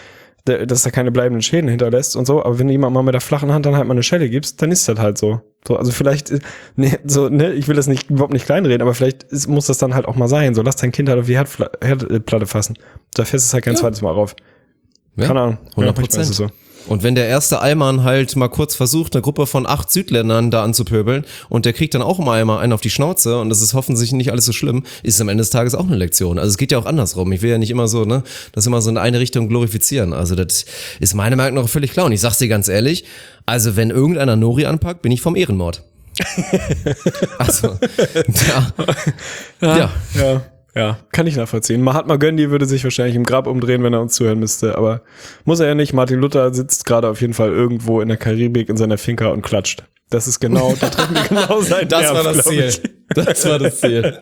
dass da keine bleibenden Schäden hinterlässt und so, aber wenn du jemand mal mit der flachen Hand dann halt mal eine Schelle gibst, dann ist das halt so. So, also vielleicht, ne, so, ne, ich will das nicht, überhaupt nicht kleinreden, aber vielleicht ist, muss das dann halt auch mal sein. So, lass dein Kind halt auf die Herdfla- Herdplatte fassen. Da fährst es halt kein ja. zweites Mal rauf. Ja, keine Ahnung. hundert Prozent. Ja, so. Und wenn der erste Allmann halt mal kurz versucht, eine Gruppe von acht Südländern da anzupöbeln und der kriegt dann auch mal einmal einen auf die Schnauze und das ist hoffentlich nicht alles so schlimm, ist es am Ende des Tages auch eine Lektion. Also es geht ja auch andersrum. Ich will ja nicht immer so, ne, das immer so in eine Richtung glorifizieren. Also das ist meiner Meinung nach völlig klar. Und ich sag's dir ganz ehrlich, also wenn irgendeiner Nori anpackt, bin ich vom Ehrenmord. Also, ja. Ja. ja. ja. Ja, kann ich nachvollziehen. Mahatma Gandhi würde sich wahrscheinlich im Grab umdrehen, wenn er uns zuhören müsste, aber muss er ja nicht. Martin Luther sitzt gerade auf jeden Fall irgendwo in der Karibik in seiner Finca und klatscht. Das ist genau, da treffen wir genau sein Das Nerv, war das Ziel. Ich. Das war das Ziel.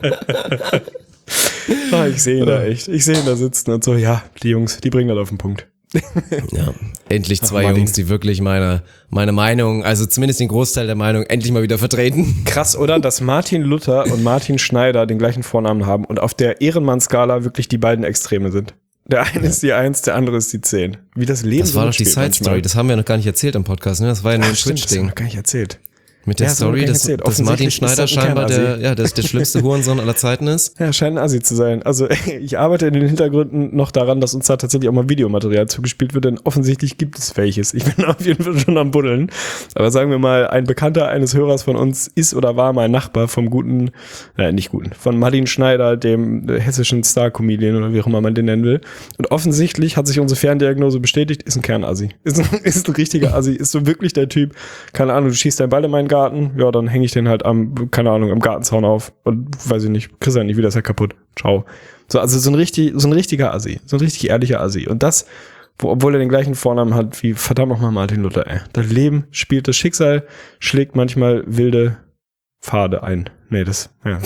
Ah, ich sehe ihn da echt. Ich sehe ihn da sitzen und so, ja, die Jungs, die bringen das auf den Punkt. Ja, endlich zwei Ach, Jungs, die wirklich meine, meine Meinung, also zumindest den Großteil der Meinung, endlich mal wieder vertreten. Krass, oder? Dass Martin Luther und Martin Schneider den gleichen Vornamen haben und auf der Ehrenmann-Skala wirklich die beiden Extreme sind. Der eine ja. ist die Eins, der andere ist die Zehn. Wie das Leben Das war doch die Side-Story, das haben wir noch gar nicht erzählt im Podcast, ne? Das war ja nur ein Twitch-Ding. Das haben wir noch gar nicht erzählt. Mit der ja, Story, dass, dass Martin Schneider scheinbar der, ja, der, der schlimmste Hurensohn aller Zeiten ist. Ja, scheint ein Assi zu sein. Also ich arbeite in den Hintergründen noch daran, dass uns da tatsächlich auch mal Videomaterial zugespielt wird, denn offensichtlich gibt es welches. Ich bin auf jeden Fall schon am Buddeln. Aber sagen wir mal, ein Bekannter eines Hörers von uns ist oder war mein Nachbar vom guten, nein, nicht guten, von Martin Schneider, dem hessischen Star-Comedian oder wie auch immer man den nennen will. Und offensichtlich hat sich unsere Ferndiagnose bestätigt, ist ein Kernassi. Ist ein, ist ein richtiger Assi. Ist so wirklich der Typ, keine Ahnung, du schießt deinen Ball in meinen Garten, ja, dann hänge ich den halt am, keine Ahnung, am Gartenzaun auf und weiß ich nicht, kriegst ja nicht wieder, ist ja kaputt. Ciao. So, also so ein richtig, so ein richtiger Assi, so ein richtig ehrlicher Assi. Und das, wo, obwohl er den gleichen Vornamen hat wie verdammt nochmal Martin Luther, ey. Das Leben spielt, das Schicksal schlägt manchmal wilde Pfade ein. Nee, das, ja,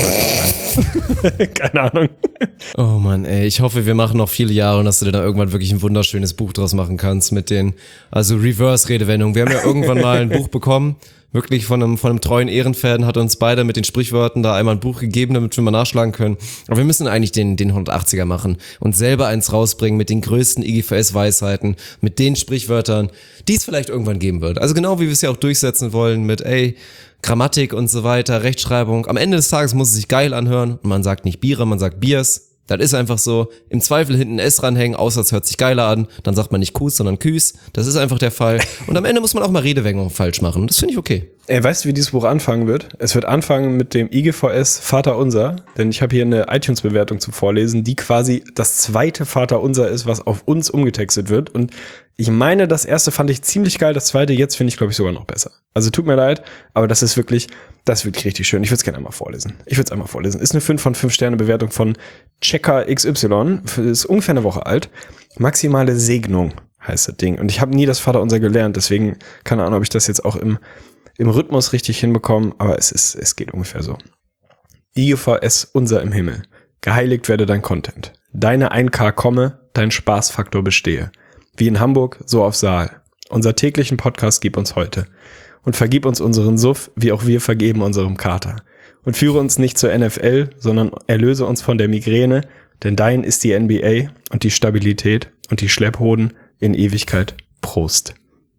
keine Ahnung. Oh Mann, ey, ich hoffe, wir machen noch viele Jahre und dass du dir da irgendwann wirklich ein wunderschönes Buch draus machen kannst mit den, also Reverse-Redewendungen. Wir haben ja irgendwann mal ein Buch bekommen, wirklich von einem, von einem treuen Ehrenfan, hat uns beide mit den Sprichwörtern da einmal ein Buch gegeben, damit wir mal nachschlagen können. Aber wir müssen eigentlich den, den hundertachtziger machen und selber eins rausbringen mit den größten I G V S-Weisheiten, mit den Sprichwörtern, die es vielleicht irgendwann geben wird. Also genau wie wir es ja auch durchsetzen wollen mit, ey, Grammatik und so weiter, Rechtschreibung. Am Ende des Tages muss es sich geil anhören und man sagt nicht Biere, man sagt Biers. Das ist einfach so. Im Zweifel hinten ein S ranhängen, außer es hört sich geiler an. Dann sagt man nicht Kuss, sondern Küs. Das ist einfach der Fall. Und am Ende muss man auch mal Redewendungen falsch machen. Das finde ich okay. Ey, weißt du, wie dieses Buch anfangen wird? Es wird anfangen mit dem I G V S Vaterunser, denn ich habe hier eine iTunes-Bewertung zum Vorlesen, die quasi das zweite Vaterunser ist, was auf uns umgetextet wird. Und ich meine, das erste fand ich ziemlich geil, das zweite jetzt finde ich, glaube ich, sogar noch besser. Also tut mir leid, aber das ist wirklich, das ist wirklich richtig schön. Ich würde es gerne einmal vorlesen. Ich würde es einmal vorlesen. Ist eine fünf von fünf Sterne Bewertung von Checker X Y. Ist ungefähr eine Woche alt. Maximale Segnung heißt das Ding. Und ich habe nie das Vaterunser gelernt, deswegen keine Ahnung, ob ich das jetzt auch im im Rhythmus richtig hinbekommen, aber es ist, es geht ungefähr so. I G V S unser im Himmel. Geheiligt werde dein Content. Deine ein K komme, dein Spaßfaktor bestehe. Wie in Hamburg, so auf Saal. Unser täglichen Podcast gib uns heute. Und vergib uns unseren Suff, wie auch wir vergeben unserem Kater. Und führe uns nicht zur N F L, sondern erlöse uns von der Migräne, denn dein ist die N B A und die Stabilität und die Schlepphoden in Ewigkeit. Prost.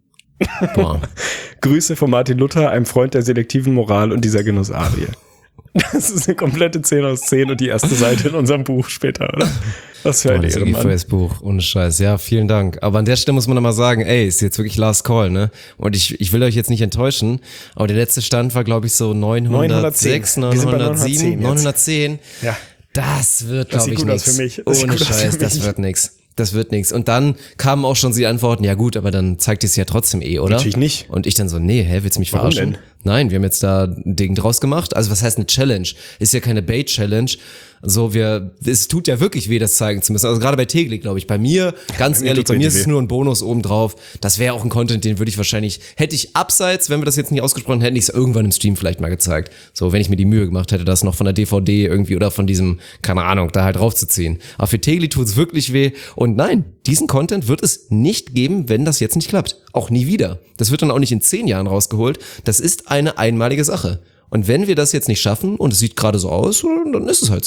Boah. Grüße von Martin Luther, einem Freund der selektiven Moral und dieser Genussarie. Das ist eine komplette zehn aus zehn und die erste Seite in unserem Buch später, oder? Was für ein Ehrenmann. Das I G V S-Buch, ohne Scheiß. Ja, vielen Dank. Aber an der Stelle muss man nochmal sagen, ey, ist jetzt wirklich Last Call, ne? Und ich, ich will euch jetzt nicht enttäuschen, aber der letzte Stand war, glaube ich, so neunhundertsechs, neunhundertsieben, neunhundertzehn. Ja. Das wird, glaube ich, nichts. Für mich. Ohne Scheiß, das wird nichts. Das wird nichts. Und dann kamen auch schon die Antworten, ja gut, aber dann zeigt es ja trotzdem eh, oder? Natürlich nicht. Und ich dann so, nee, hä, willst du mich Warum verarschen? Denn? Nein, wir haben jetzt da ein Ding draus gemacht. Also was heißt eine Challenge? Ist ja keine Bait-Challenge. So, wir, es tut ja wirklich weh, das zeigen zu müssen. Also gerade bei Tegli, glaube ich. Bei mir, ganz bei ehrlich, bei mir ist es nur ein Bonus obendrauf. Das wäre auch ein Content, den würde ich wahrscheinlich, hätte ich abseits, wenn wir das jetzt nicht ausgesprochen hätten, ich es irgendwann im Stream vielleicht mal gezeigt. So, wenn ich mir die Mühe gemacht hätte, das noch von der D V D irgendwie oder von diesem, keine Ahnung, da halt draufzuziehen. Aber für Tegli tut es wirklich weh. Und nein, diesen Content wird es nicht geben, wenn das jetzt nicht klappt. Auch nie wieder. Das wird dann auch nicht in zehn Jahren rausgeholt. Das ist eine einmalige Sache. Und wenn wir das jetzt nicht schaffen und es sieht gerade so aus, dann ist es halt so.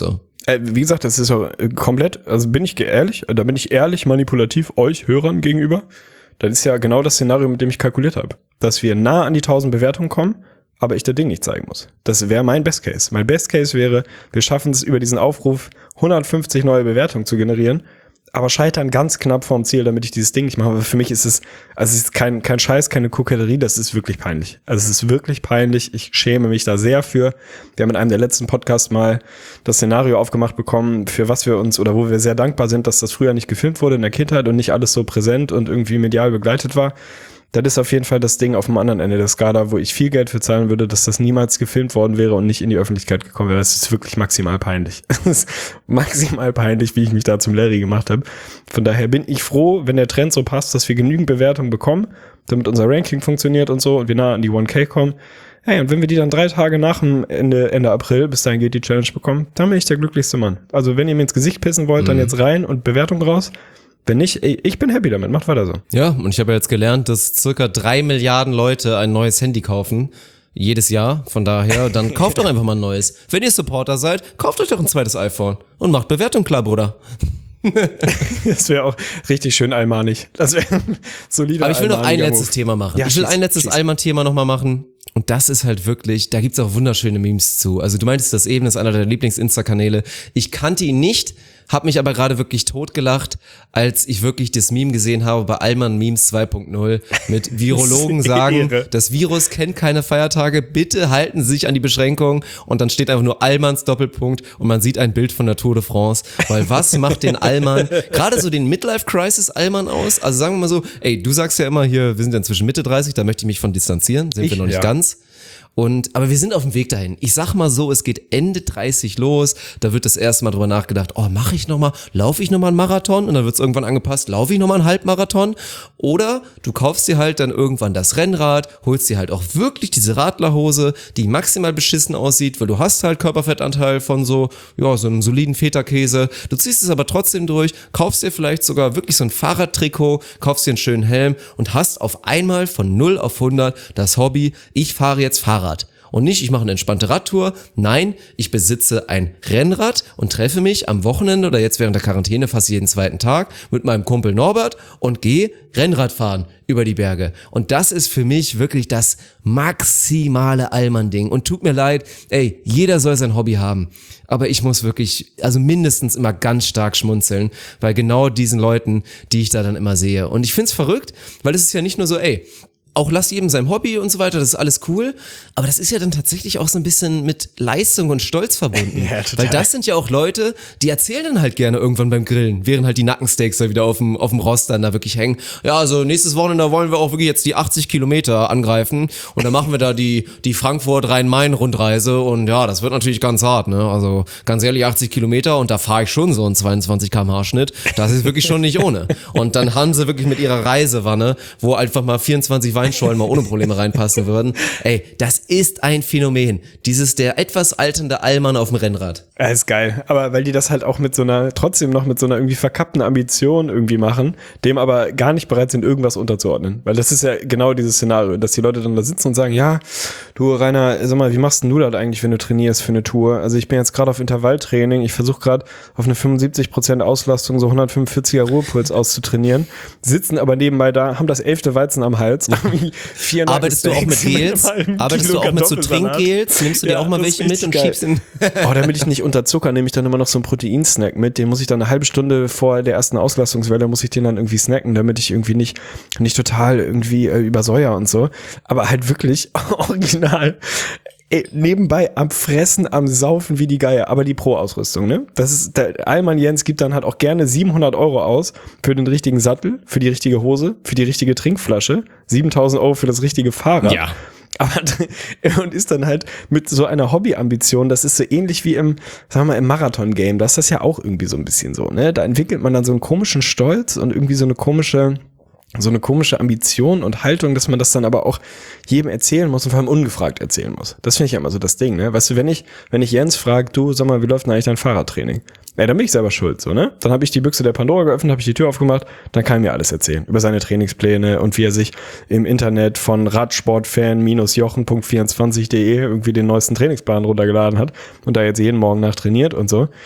Äh, wie gesagt, das ist auch komplett, also bin ich ehrlich, da bin ich ehrlich manipulativ euch Hörern gegenüber. Das ist ja genau das Szenario, mit dem ich kalkuliert habe. Dass wir nah an die tausend Bewertungen kommen, aber ich das Ding nicht zeigen muss. Das wäre mein Best Case. Mein Best Case wäre, wir schaffen es über diesen Aufruf hundertfünfzig neue Bewertungen zu generieren, aber scheitern ganz knapp vorm Ziel, damit ich dieses Ding nicht mache. Aber für mich ist es, also es ist kein, kein Scheiß, keine Koketterie, das ist wirklich peinlich. Also es ist wirklich peinlich, ich schäme mich da sehr für. Wir haben in einem der letzten Podcasts mal das Szenario aufgemacht bekommen, für was wir uns, oder wo wir sehr dankbar sind, dass das früher nicht gefilmt wurde in der Kindheit und nicht alles so präsent und irgendwie medial begleitet war. Das ist auf jeden Fall das Ding auf dem anderen Ende der Skala, wo ich viel Geld für zahlen würde, dass das niemals gefilmt worden wäre und nicht in die Öffentlichkeit gekommen wäre. Das ist wirklich maximal peinlich. Das ist maximal peinlich, wie ich mich da zum Larry gemacht habe. Von daher bin ich froh, wenn der Trend so passt, dass wir genügend Bewertungen bekommen, damit unser Ranking funktioniert und so und wir nah an die one K kommen. Hey, und wenn wir die dann drei Tage nach dem Ende, Ende April, bis dahin geht die Challenge bekommen, dann bin ich der glücklichste Mann. Also wenn ihr mir ins Gesicht pissen wollt, mhm. dann jetzt rein und Bewertung draus. Wenn nicht, ich bin happy damit, macht weiter so. Ja, und ich habe ja jetzt gelernt, dass circa drei Milliarden Leute ein neues Handy kaufen, jedes Jahr. Von daher, dann kauft doch einfach mal ein neues. Wenn ihr Supporter seid, kauft euch doch ein zweites iPhone und macht Bewertung klar, Bruder. Das wäre auch richtig schön almanig. Das wäre ein solider. Aber ich will noch ein letztes Thema machen. Ja, ich will schieß, ein letztes Alman-Thema nochmal machen. Und das ist halt wirklich, da gibt's auch wunderschöne Memes zu. Also du meintest das eben, das ist einer deiner Lieblings-Insta-Kanäle. Ich kannte ihn nicht, hab mich aber gerade wirklich totgelacht, als ich wirklich das Meme gesehen habe bei Alman Memes zwei Punkt null mit Virologen sagen, das Virus kennt keine Feiertage, bitte halten Sie sich an die Beschränkungen und dann steht einfach nur Almans Doppelpunkt und man sieht ein Bild von der Tour de France, weil was macht den Alman, gerade so den Midlife-Crisis Alman aus? Also sagen wir mal so, ey, du sagst ja immer hier, wir sind ja inzwischen Mitte dreißig, da möchte ich mich von distanzieren, sind ich, wir noch nicht ja. ganz. Und, aber wir sind auf dem Weg dahin. Ich sag mal so, es geht Ende dreißig los, da wird das erste Mal drüber nachgedacht, oh, mache ich nochmal, laufe ich nochmal einen Marathon? Und dann wird es irgendwann angepasst, laufe ich nochmal einen Halbmarathon? Oder du kaufst dir halt dann irgendwann das Rennrad, holst dir halt auch wirklich diese Radlerhose, die maximal beschissen aussieht, weil du hast halt Körperfettanteil von so, ja, so einem soliden Feta-Käse. Du ziehst es aber trotzdem durch, kaufst dir vielleicht sogar wirklich so ein Fahrradtrikot, kaufst dir einen schönen Helm und hast auf einmal von null auf hundert das Hobby, ich fahre jetzt Fahrrad. Und nicht, ich mache eine entspannte Radtour. Nein, ich besitze ein Rennrad und treffe mich am Wochenende oder jetzt während der Quarantäne fast jeden zweiten Tag mit meinem Kumpel Norbert und gehe Rennrad fahren über die Berge. Und das ist für mich wirklich das maximale Allmann-Ding. Und tut mir leid, ey, jeder soll sein Hobby haben. Aber ich muss wirklich, also mindestens immer ganz stark schmunzeln bei genau diesen Leuten, die ich da dann immer sehe. Und ich find's verrückt, weil es ist ja nicht nur so, ey, auch lass jedem sein Hobby und so weiter, das ist alles cool, aber das ist ja dann tatsächlich auch so ein bisschen mit Leistung und Stolz verbunden, ja, weil das sind ja auch Leute, die erzählen dann halt gerne irgendwann beim Grillen, während halt die Nackensteaks da wieder auf dem auf dem Rost dann da wirklich hängen. Ja, also nächstes Wochenende wollen wir auch wirklich jetzt die achtzig Kilometer angreifen und dann machen wir da die die Frankfurt-Rhein-Main-Rundreise und ja, das wird natürlich ganz hart, ne? Also ganz ehrlich, achtzig Kilometer und da fahre ich schon so einen zweiundzwanzig Kilometer pro Stunde Schnitt, das ist wirklich schon nicht ohne. Und dann haben sie wirklich mit ihrer Reisewanne, wo einfach mal vierundzwanzig Weinschollen mal ohne Probleme reinpassen würden. Ey, das ist ein Phänomen. Dieses der etwas alternde Allmann auf dem Rennrad. Ja, ist geil. Aber weil die das halt auch mit so einer, trotzdem noch mit so einer irgendwie verkappten Ambition irgendwie machen, dem aber gar nicht bereit sind, irgendwas unterzuordnen. Weil das ist ja genau dieses Szenario, dass die Leute dann da sitzen und sagen, ja, du Rainer, sag mal, wie machst denn du das eigentlich, wenn du trainierst für eine Tour? Also ich bin jetzt gerade auf Intervalltraining, ich versuche gerade auf eine fünfundsiebzig Prozent Auslastung so hundertfünfundvierziger Ruhepuls auszutrainieren, sitzen aber nebenbei da, haben das elfte Weizen am Hals, Arbeitest du auch mit Gels? Arbeitest du auch mit so Trinkgels? Nimmst du dir ja auch mal welche mit und geil. Schiebst in... Oh, damit ich nicht unterzucker, nehme ich dann immer noch so einen Proteinsnack mit. Den muss ich dann eine halbe Stunde vor der ersten Auslastungswelle, muss ich den dann irgendwie snacken, damit ich irgendwie nicht, nicht total irgendwie äh, übersäuer und so. Aber halt wirklich original... Ey, nebenbei am Fressen, am Saufen wie die Geier, aber die Pro-Ausrüstung, ne? Das ist, der Allmann Jens gibt dann halt auch gerne siebenhundert Euro aus für den richtigen Sattel, für die richtige Hose, für die richtige Trinkflasche, siebentausend Euro für das richtige Fahrrad. Ja. Aber, und ist dann halt mit so einer Hobbyambition, das ist so ähnlich wie im, sagen wir mal, im Marathon-Game, das ist das ja auch irgendwie so ein bisschen so, ne? Da entwickelt man dann so einen komischen Stolz und irgendwie so eine komische, so eine komische Ambition und Haltung, dass man das dann aber auch jedem erzählen muss und vor allem ungefragt erzählen muss. Das finde ich ja immer so das Ding, ne? Weißt du, wenn ich, wenn ich Jens frage, du, sag mal, wie läuft denn eigentlich dein Fahrradtraining? Ja, dann bin ich selber schuld, so, ne? Dann habe ich die Büchse der Pandora geöffnet, habe ich die Tür aufgemacht, dann kann er mir alles erzählen über seine Trainingspläne und wie er sich im Internet von radsportfan jochen punkt vierundzwanzig punkt de irgendwie den neuesten Trainingsplan runtergeladen hat und da jetzt jeden Morgen nach trainiert und so.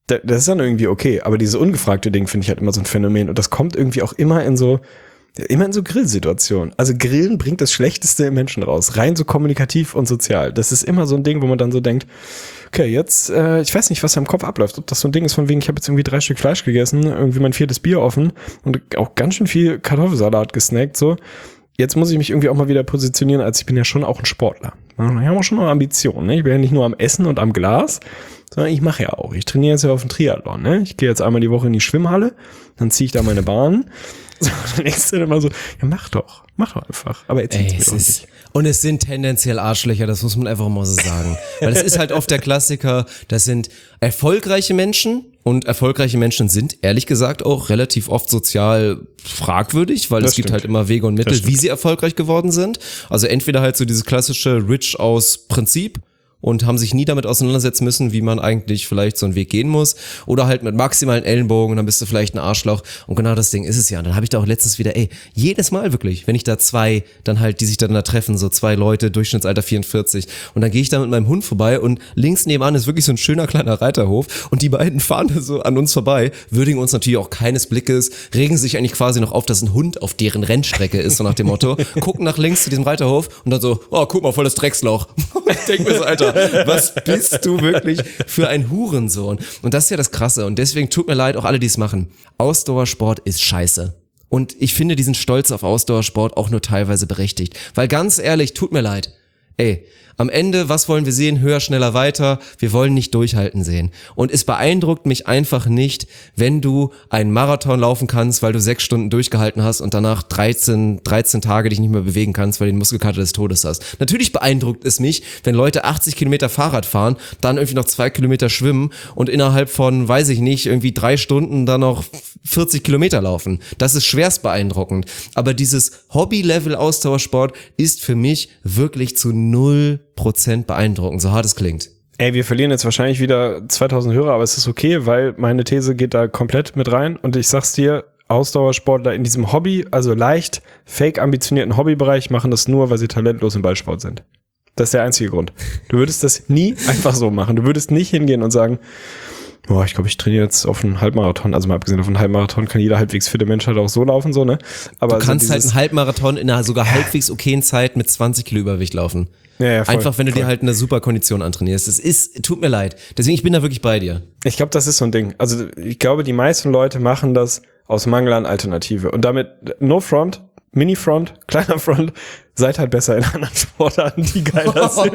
das ist dann irgendwie okay. Aber dieses ungefragte Ding finde ich halt immer so ein Phänomen. Und das kommt irgendwie auch immer in so, immer in so Grillsituationen. Also Grillen bringt das Schlechteste im Menschen raus. Rein so kommunikativ und sozial. Das ist immer so ein Ding, wo man dann so denkt, okay, jetzt, äh, ich weiß nicht, was da im Kopf abläuft. Ob das so ein Ding ist von wegen, ich habe jetzt irgendwie drei Stück Fleisch gegessen, irgendwie mein viertes Bier offen und auch ganz schön viel Kartoffelsalat gesnackt, so. Jetzt muss ich mich irgendwie auch mal wieder positionieren, als ich bin ja schon auch ein Sportler. Ich habe auch schon noch Ambitionen. Ne? Ich bin ja nicht nur am Essen und am Glas, sondern ich mache ja auch. Ich trainiere jetzt ja auf dem Triathlon. Ne? Ich gehe jetzt einmal die Woche in die Schwimmhalle, dann ziehe ich da meine Bahn. So, dann denkst du dann immer so, ja mach doch, mach doch einfach. Aber erzähl's mir doch nicht. Und es sind tendenziell Arschlöcher, das muss man einfach mal so sagen. Weil es ist halt oft der Klassiker, das sind erfolgreiche Menschen und erfolgreiche Menschen sind, ehrlich gesagt, auch relativ oft sozial fragwürdig, weil das es gibt halt immer Wege und Mittel, wie sie erfolgreich geworden sind. Also entweder halt so dieses klassische Rich aus Prinzip und haben sich nie damit auseinandersetzen müssen, wie man eigentlich vielleicht so einen Weg gehen muss. Oder halt mit maximalen Ellenbogen, dann bist du vielleicht ein Arschloch. Und genau das Ding ist es ja. Und dann habe ich da auch letztens wieder, ey, jedes Mal wirklich, wenn ich da zwei, dann halt, die sich dann da treffen, so zwei Leute, Durchschnittsalter vierundvierzig. Und dann gehe ich da mit meinem Hund vorbei und links nebenan ist wirklich so ein schöner kleiner Reiterhof. Und die beiden fahren da so an uns vorbei, würdigen uns natürlich auch keines Blickes, regen sich eigentlich quasi noch auf, dass ein Hund auf deren Rennstrecke ist, so nach dem Motto, gucken nach links zu diesem Reiterhof und dann so, oh, guck mal, volles Drecksloch. Ich denk mir so, Alter, was bist du wirklich für ein Hurensohn? Und das ist ja das Krasse. Und deswegen tut mir leid, auch alle, die es machen. Ausdauersport ist scheiße. Und ich finde diesen Stolz auf Ausdauersport auch nur teilweise berechtigt. Weil ganz ehrlich, tut mir leid. Ey, am Ende, was wollen wir sehen? Höher, schneller, weiter. Wir wollen nicht durchhalten sehen. Und es beeindruckt mich einfach nicht, wenn du einen Marathon laufen kannst, weil du sechs Stunden durchgehalten hast und danach dreizehn, dreizehn Tage dich nicht mehr bewegen kannst, weil du den Muskelkater des Todes hast. Natürlich beeindruckt es mich, wenn Leute achtzig Kilometer Fahrrad fahren, dann irgendwie noch zwei Kilometer schwimmen und innerhalb von, weiß ich nicht, irgendwie drei Stunden dann noch vierzig Kilometer laufen. Das ist schwerst beeindruckend. Aber dieses Hobby-Level-Ausdauersport ist für mich wirklich zu null Prozent beeindruckend, so hart es klingt. Ey, wir verlieren jetzt wahrscheinlich wieder zweitausend Hörer, aber es ist okay, weil meine These geht da komplett mit rein und ich sag's dir, Ausdauersportler in diesem Hobby, also leicht fake ambitionierten Hobbybereich, machen das nur, weil sie talentlos im Ballsport sind. Das ist der einzige Grund. Du würdest das nie einfach so machen. Du würdest nicht hingehen und sagen, boah, ich glaube, ich trainiere jetzt auf einen Halbmarathon. Also mal abgesehen von einem Halbmarathon kann jeder halbwegs fitte Mensch halt auch so laufen, so, ne? Aber du kannst so halt einen Halbmarathon in einer sogar halbwegs okayen Zeit mit zwanzig Kilo Übergewicht laufen. Ja, ja, voll, einfach, wenn du voll. dir halt eine super Kondition antrainierst. Das ist, tut mir leid. Deswegen, ich bin da wirklich bei dir. Ich glaube, das ist so ein Ding. Also ich glaube, die meisten Leute machen das aus Mangel an Alternative. Und damit, no front, Mini-Front, kleiner Front, seid halt besser in anderen Sportarten, die geiler sind.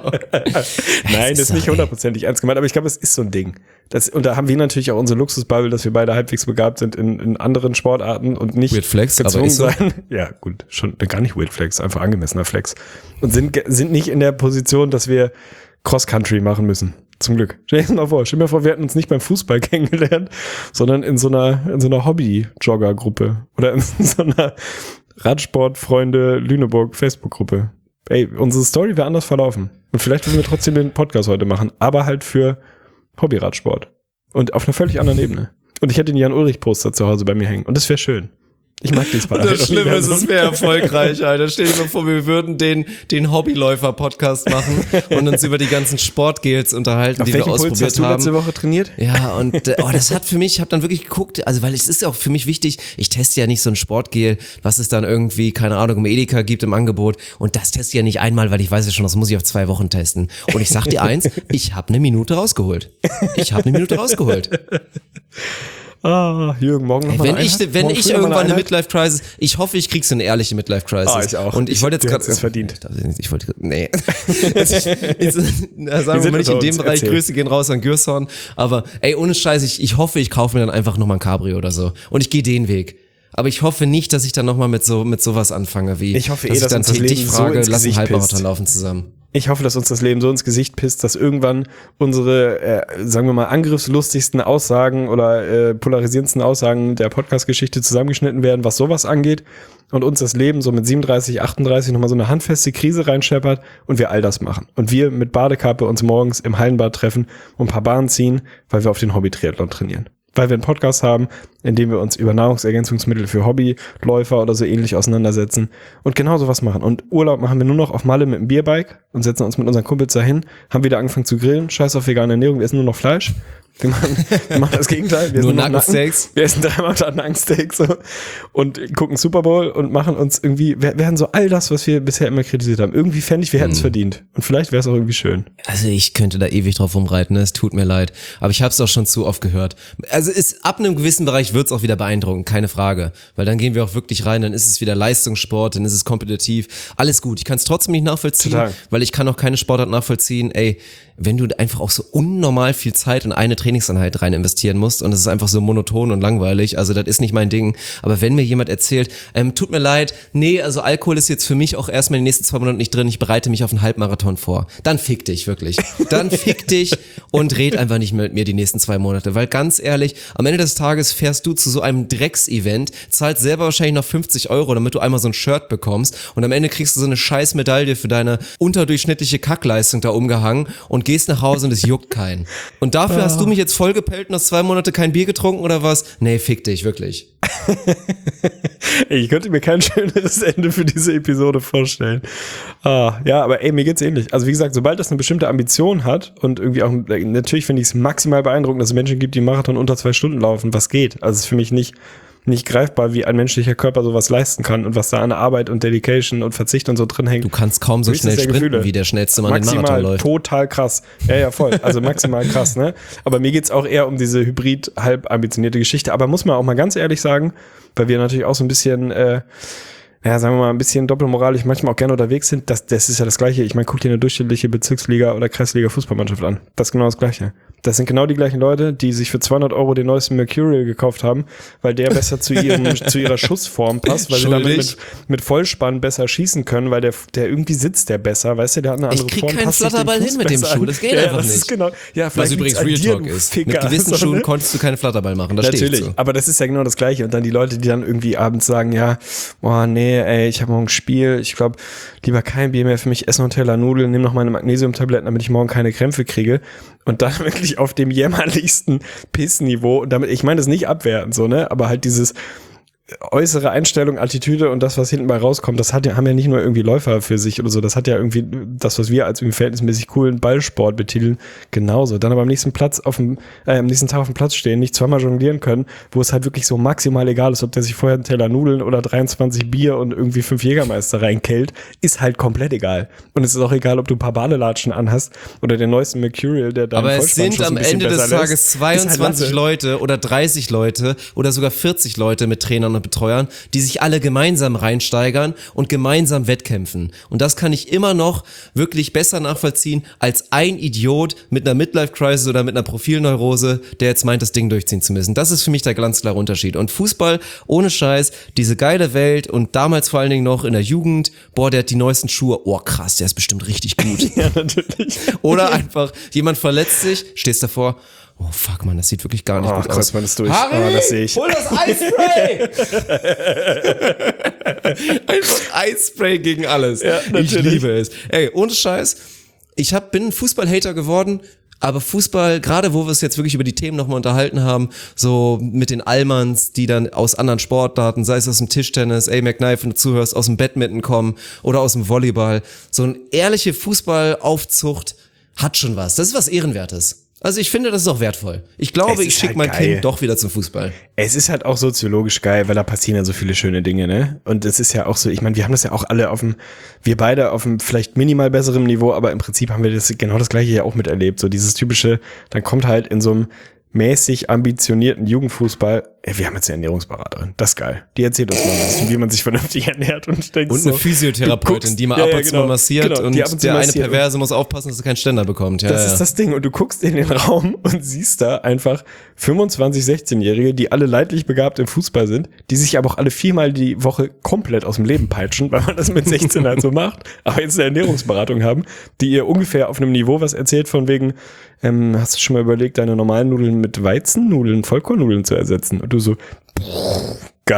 Nein, das ist nicht hundertprozentig ernst gemeint, aber ich glaube, es ist so ein Ding. Das, und da haben wir natürlich auch unsere Luxusbubble, dass wir beide halbwegs begabt sind in, in anderen Sportarten und nicht Weird Flex, gezwungen aber ist so. sein. Ja, gut, schon gar nicht Weird Flex, einfach angemessener Flex. Und sind, sind nicht in der Position, dass wir Cross-Country machen müssen. Zum Glück. Stell dir das mal vor. Stell dir mal vor, wir hätten uns nicht beim Fußball kennengelernt, sondern in so einer, in so einer Hobby-Jogger-Gruppe oder in so einer Radsportfreunde Lüneburg Facebook-Gruppe. Ey, unsere Story wäre anders verlaufen. Und vielleicht würden wir trotzdem den Podcast heute machen, aber halt für Hobby-Radsport. Und auf einer völlig anderen Ebene. Und ich hätte den Jan-Ulrich-Poster zu Hause bei mir hängen. Und das wäre schön. Ich mag dies bei Das Schlimme ist, es wäre erfolgreich, Alter. Stell dir mal vor, wir würden den, den Hobbyläufer-Podcast machen und uns über die ganzen Sportgels unterhalten, auf die wir ausprobiert Puls hast du haben. letzte Woche trainiert? Ja, und äh, oh, das hat für mich, ich habe dann wirklich geguckt, also weil es ist ja auch für mich wichtig, ich teste ja nicht so ein Sportgel, was es dann irgendwie, keine Ahnung, im Edeka gibt im Angebot und das teste ich ja nicht einmal, weil ich weiß ja schon, das muss ich auf zwei Wochen testen. Und ich sag dir eins, ich habe eine Minute rausgeholt. Ich habe eine Minute rausgeholt. Ah, Jürgen, morgen noch mal Wenn eine ich, Einheit? wenn Morgen ich früh noch mal irgendwann eine Einheit? Midlife-Crisis, ich hoffe, ich krieg so eine ehrliche Midlife-Crisis. Ah, ich auch. Und ich, Ich- wollte jetzt du gerade, hättest es verdient. Ich wollte, nee. Jetzt, jetzt, na, sagen wir sind mal nicht in unter dem uns, Bereich, erzähl. Grüße gehen raus an Gürson. Aber ey, ohne Scheiß, ich, ich hoffe, ich kaufe mir dann einfach nochmal ein Cabrio oder so. Und ich gehe den Weg. Aber ich hoffe nicht, dass ich dann nochmal mit so, mit sowas anfange, wie, Ich hoffe eh, dass ich dass dann uns das dich Leben so frage, ins lass einen Gesicht Halbmarathon pisst. laufen zusammen. Ich hoffe, dass uns das Leben so ins Gesicht pisst, dass irgendwann unsere, äh, sagen wir mal, angriffslustigsten Aussagen oder äh, polarisierendsten Aussagen der Podcast-Geschichte zusammengeschnitten werden, was sowas angeht und uns das Leben so mit siebenunddreißig, achtunddreißig nochmal so eine handfeste Krise reinscheppert und wir all das machen. Und wir mit Badekappe uns morgens im Hallenbad treffen und ein paar Bahnen ziehen, weil wir auf den Hobby-Triathlon trainieren. Weil wir einen Podcast haben, in dem wir uns über Nahrungsergänzungsmittel für Hobbyläufer oder so ähnlich auseinandersetzen und genau sowas machen. Und Urlaub machen wir nur noch auf Malle mit dem Bierbike und setzen uns mit unseren Kumpels dahin, haben wieder angefangen zu grillen, scheiß auf vegane Ernährung, wir essen nur noch Fleisch Wir machen, wir machen das Gegenteil. Wir Nur essen Nackensteaks? Nacken, wir essen dreimal am Tag Nackensteaks so, und gucken Super Bowl und machen uns irgendwie, wir werden so all das, was wir bisher immer kritisiert haben. Irgendwie fände ich, wir hätten es Hm. verdient. Und vielleicht wäre es auch irgendwie schön. Also ich könnte da ewig drauf rumreiten, ne? Es tut mir leid. Aber ich habe es auch schon zu oft gehört. Also ist ab einem gewissen Bereich wird's auch wieder beeindruckend, keine Frage. Weil dann gehen wir auch wirklich rein, dann ist es wieder Leistungssport, dann ist es kompetitiv. Alles gut, ich kann es trotzdem nicht nachvollziehen, Total. weil ich kann auch keine Sportart nachvollziehen. Ey, wenn du einfach auch so unnormal viel Zeit in eine Trainingseinheit rein investieren musst und es ist einfach so monoton und langweilig, also das ist nicht mein Ding. Aber wenn mir jemand erzählt, ähm, tut mir leid, nee, also Alkohol ist jetzt für mich auch erstmal in den nächsten zwei Monaten nicht drin, ich bereite mich auf einen Halbmarathon vor, dann fick dich wirklich. Dann fick dich und red einfach nicht mehr mit mir die nächsten zwei Monate, weil ganz ehrlich, am Ende des Tages fährst du zu so einem Drecksevent, zahlst selber wahrscheinlich noch fünfzig Euro, damit du einmal so ein Shirt bekommst und am Ende kriegst du so eine scheiß Medaille für deine unterdurchschnittliche Kackleistung da umgehangen und gehst nach Hause und es juckt keinen. Und dafür hast du mich jetzt vollgepellt und hast zwei Monate kein Bier getrunken oder was? Nee, fick dich, wirklich. Ey, ich könnte mir kein schöneres Ende für diese Episode vorstellen. Ah, ja, aber ey, mir geht's ähnlich. Also wie gesagt, sobald das eine bestimmte Ambition hat und irgendwie auch, natürlich finde ich es maximal beeindruckend, dass es Menschen gibt, die einen Marathon unter zwei Stunden laufen, was geht. Also es ist für mich nicht nicht greifbar, wie ein menschlicher Körper sowas leisten kann und was da an Arbeit und Dedication und Verzicht und so drin hängt. Du kannst kaum so schnell sprinten, Gefühle. Wie der schnellste Mann maximal den Marathon läuft. Total krass. Ja, ja, voll. Also maximal krass, ne? Aber mir geht's auch eher um diese hybrid halb ambitionierte Geschichte. Aber muss man auch mal ganz ehrlich sagen, weil wir natürlich auch so ein bisschen, äh, ja, sagen wir mal, ein bisschen doppelmoralisch manchmal auch gerne unterwegs sind. Das, das ist ja das Gleiche. Ich meine, guck dir eine durchschnittliche Bezirksliga oder Kreisliga Fußballmannschaft an. Das ist genau das Gleiche. Das sind genau die gleichen Leute, die sich für zweihundert Euro den neuesten Mercurial gekauft haben, weil der besser zu ihrem zu ihrer Schussform passt, weil sie damit mit, mit Vollspann besser schießen können, weil der der irgendwie sitzt der besser, weißt du, der hat eine andere ich krieg Form. Ich krieg keinen Flatterball hin mit dem Schuh, das geht ja, einfach das nicht. Ist genau, ja, was übrigens Real Talk ist. Ficker. Mit gewissen Schuhen konntest du keinen Flatterball machen, das natürlich, steht so. Aber das ist ja genau das Gleiche. Und dann die Leute, die dann irgendwie abends sagen, ja, boah, nee, ey, ich habe morgen ein Spiel, ich glaube, lieber kein Bier mehr für mich, ess noch einen Teller Nudeln, nimm noch meine Magnesiumtabletten, damit ich morgen keine Krämpfe kriege. Und dann wirklich auf dem jämmerlichsten Pissniveau, und damit, ich meine das nicht abwertend so, ne, aber halt dieses äußere Einstellung, Attitüde und das, was hinten bei rauskommt, das hat ja, haben ja nicht nur irgendwie Läufer für sich oder so, das hat ja irgendwie das, was wir als irgendwie verhältnismäßig coolen Ballsport betiteln, genauso. Dann aber am nächsten Platz auf dem, äh, am nächsten Tag auf dem Platz stehen, nicht zweimal jonglieren können, wo es halt wirklich so maximal egal ist, ob der sich vorher einen Teller Nudeln oder dreiundzwanzig Bier und irgendwie fünf Jägermeister reinkellt, ist halt komplett egal. Und es ist auch egal, ob du ein paar Badelatschen anhast oder den neuesten Mercurial, der da aber es sind am Ende des Tages zweiundzwanzig halt Leute oder dreißig Leute oder sogar vierzig Leute mit Trainern und Betreuern, die sich alle gemeinsam reinsteigern und gemeinsam wettkämpfen. Und das kann ich immer noch wirklich besser nachvollziehen als ein Idiot mit einer Midlife-Crisis oder mit einer Profilneurose, der jetzt meint, das Ding durchziehen zu müssen. Das ist für mich der ganz klare Unterschied. Und Fußball, ohne Scheiß, diese geile Welt und damals vor allen Dingen noch in der Jugend, boah, der hat die neuesten Schuhe, oh krass, der ist bestimmt richtig gut. Ja, natürlich. Oder einfach, jemand verletzt sich, stehst davor, oh fuck, man, das sieht wirklich gar nicht oh, gut Gott, aus. Man ist durch. Harry, oh, das sehe ich. hol das Eispray! Einfach Eispray gegen alles. Ja, ich liebe es. Ey, ohne Scheiß, ich hab, bin ein Fußball-Hater geworden, aber Fußball, gerade wo wir es jetzt wirklich über die Themen nochmal unterhalten haben, so mit den Allmanns, die dann aus anderen Sportarten, sei es aus dem Tischtennis, ey McKnife, wenn du zuhörst, aus dem Badminton kommen oder aus dem Volleyball, so eine ehrliche Fußballaufzucht hat schon was. Das ist was Ehrenwertes. Also ich finde, das ist auch wertvoll. Ich glaube, ich schicke halt mein geil. Kind doch wieder zum Fußball. Es ist halt auch soziologisch geil, weil da passieren ja so viele schöne Dinge, ne? Und es ist ja auch so, ich meine, wir haben das ja auch alle auf dem, wir beide auf einem vielleicht minimal besserem Niveau, aber im Prinzip haben wir das genau das Gleiche ja auch miterlebt. So dieses typische, dann kommt halt in so einem mäßig ambitionierten Jugendfußball, ey, wir haben jetzt eine Ernährungsberaterin, das ist geil. Die erzählt uns mal ein bisschen, wie man sich vernünftig ernährt und denkst Und eine so, Physiotherapeutin, die mal ja, ab ja, und zu genau, mal massiert genau, und die ab und zu der eine massiert. Perverse muss aufpassen, dass er keinen Ständer bekommt. Ja, das ja. ist das Ding. Und du guckst in den Raum und siehst da einfach fünfundzwanzig, sechzehnjährige, die alle leidlich begabt im Fußball sind, die sich aber auch alle viermal die Woche komplett aus dem Leben peitschen, weil man das mit sechzehn halt so macht, aber jetzt eine Ernährungsberatung haben, die ihr ungefähr auf einem Niveau was erzählt von wegen, ähm, hast du schon mal überlegt, deine normalen Nudeln mit Weizennudeln, Vollkornnudeln zu ersetzen? Und du so, geil.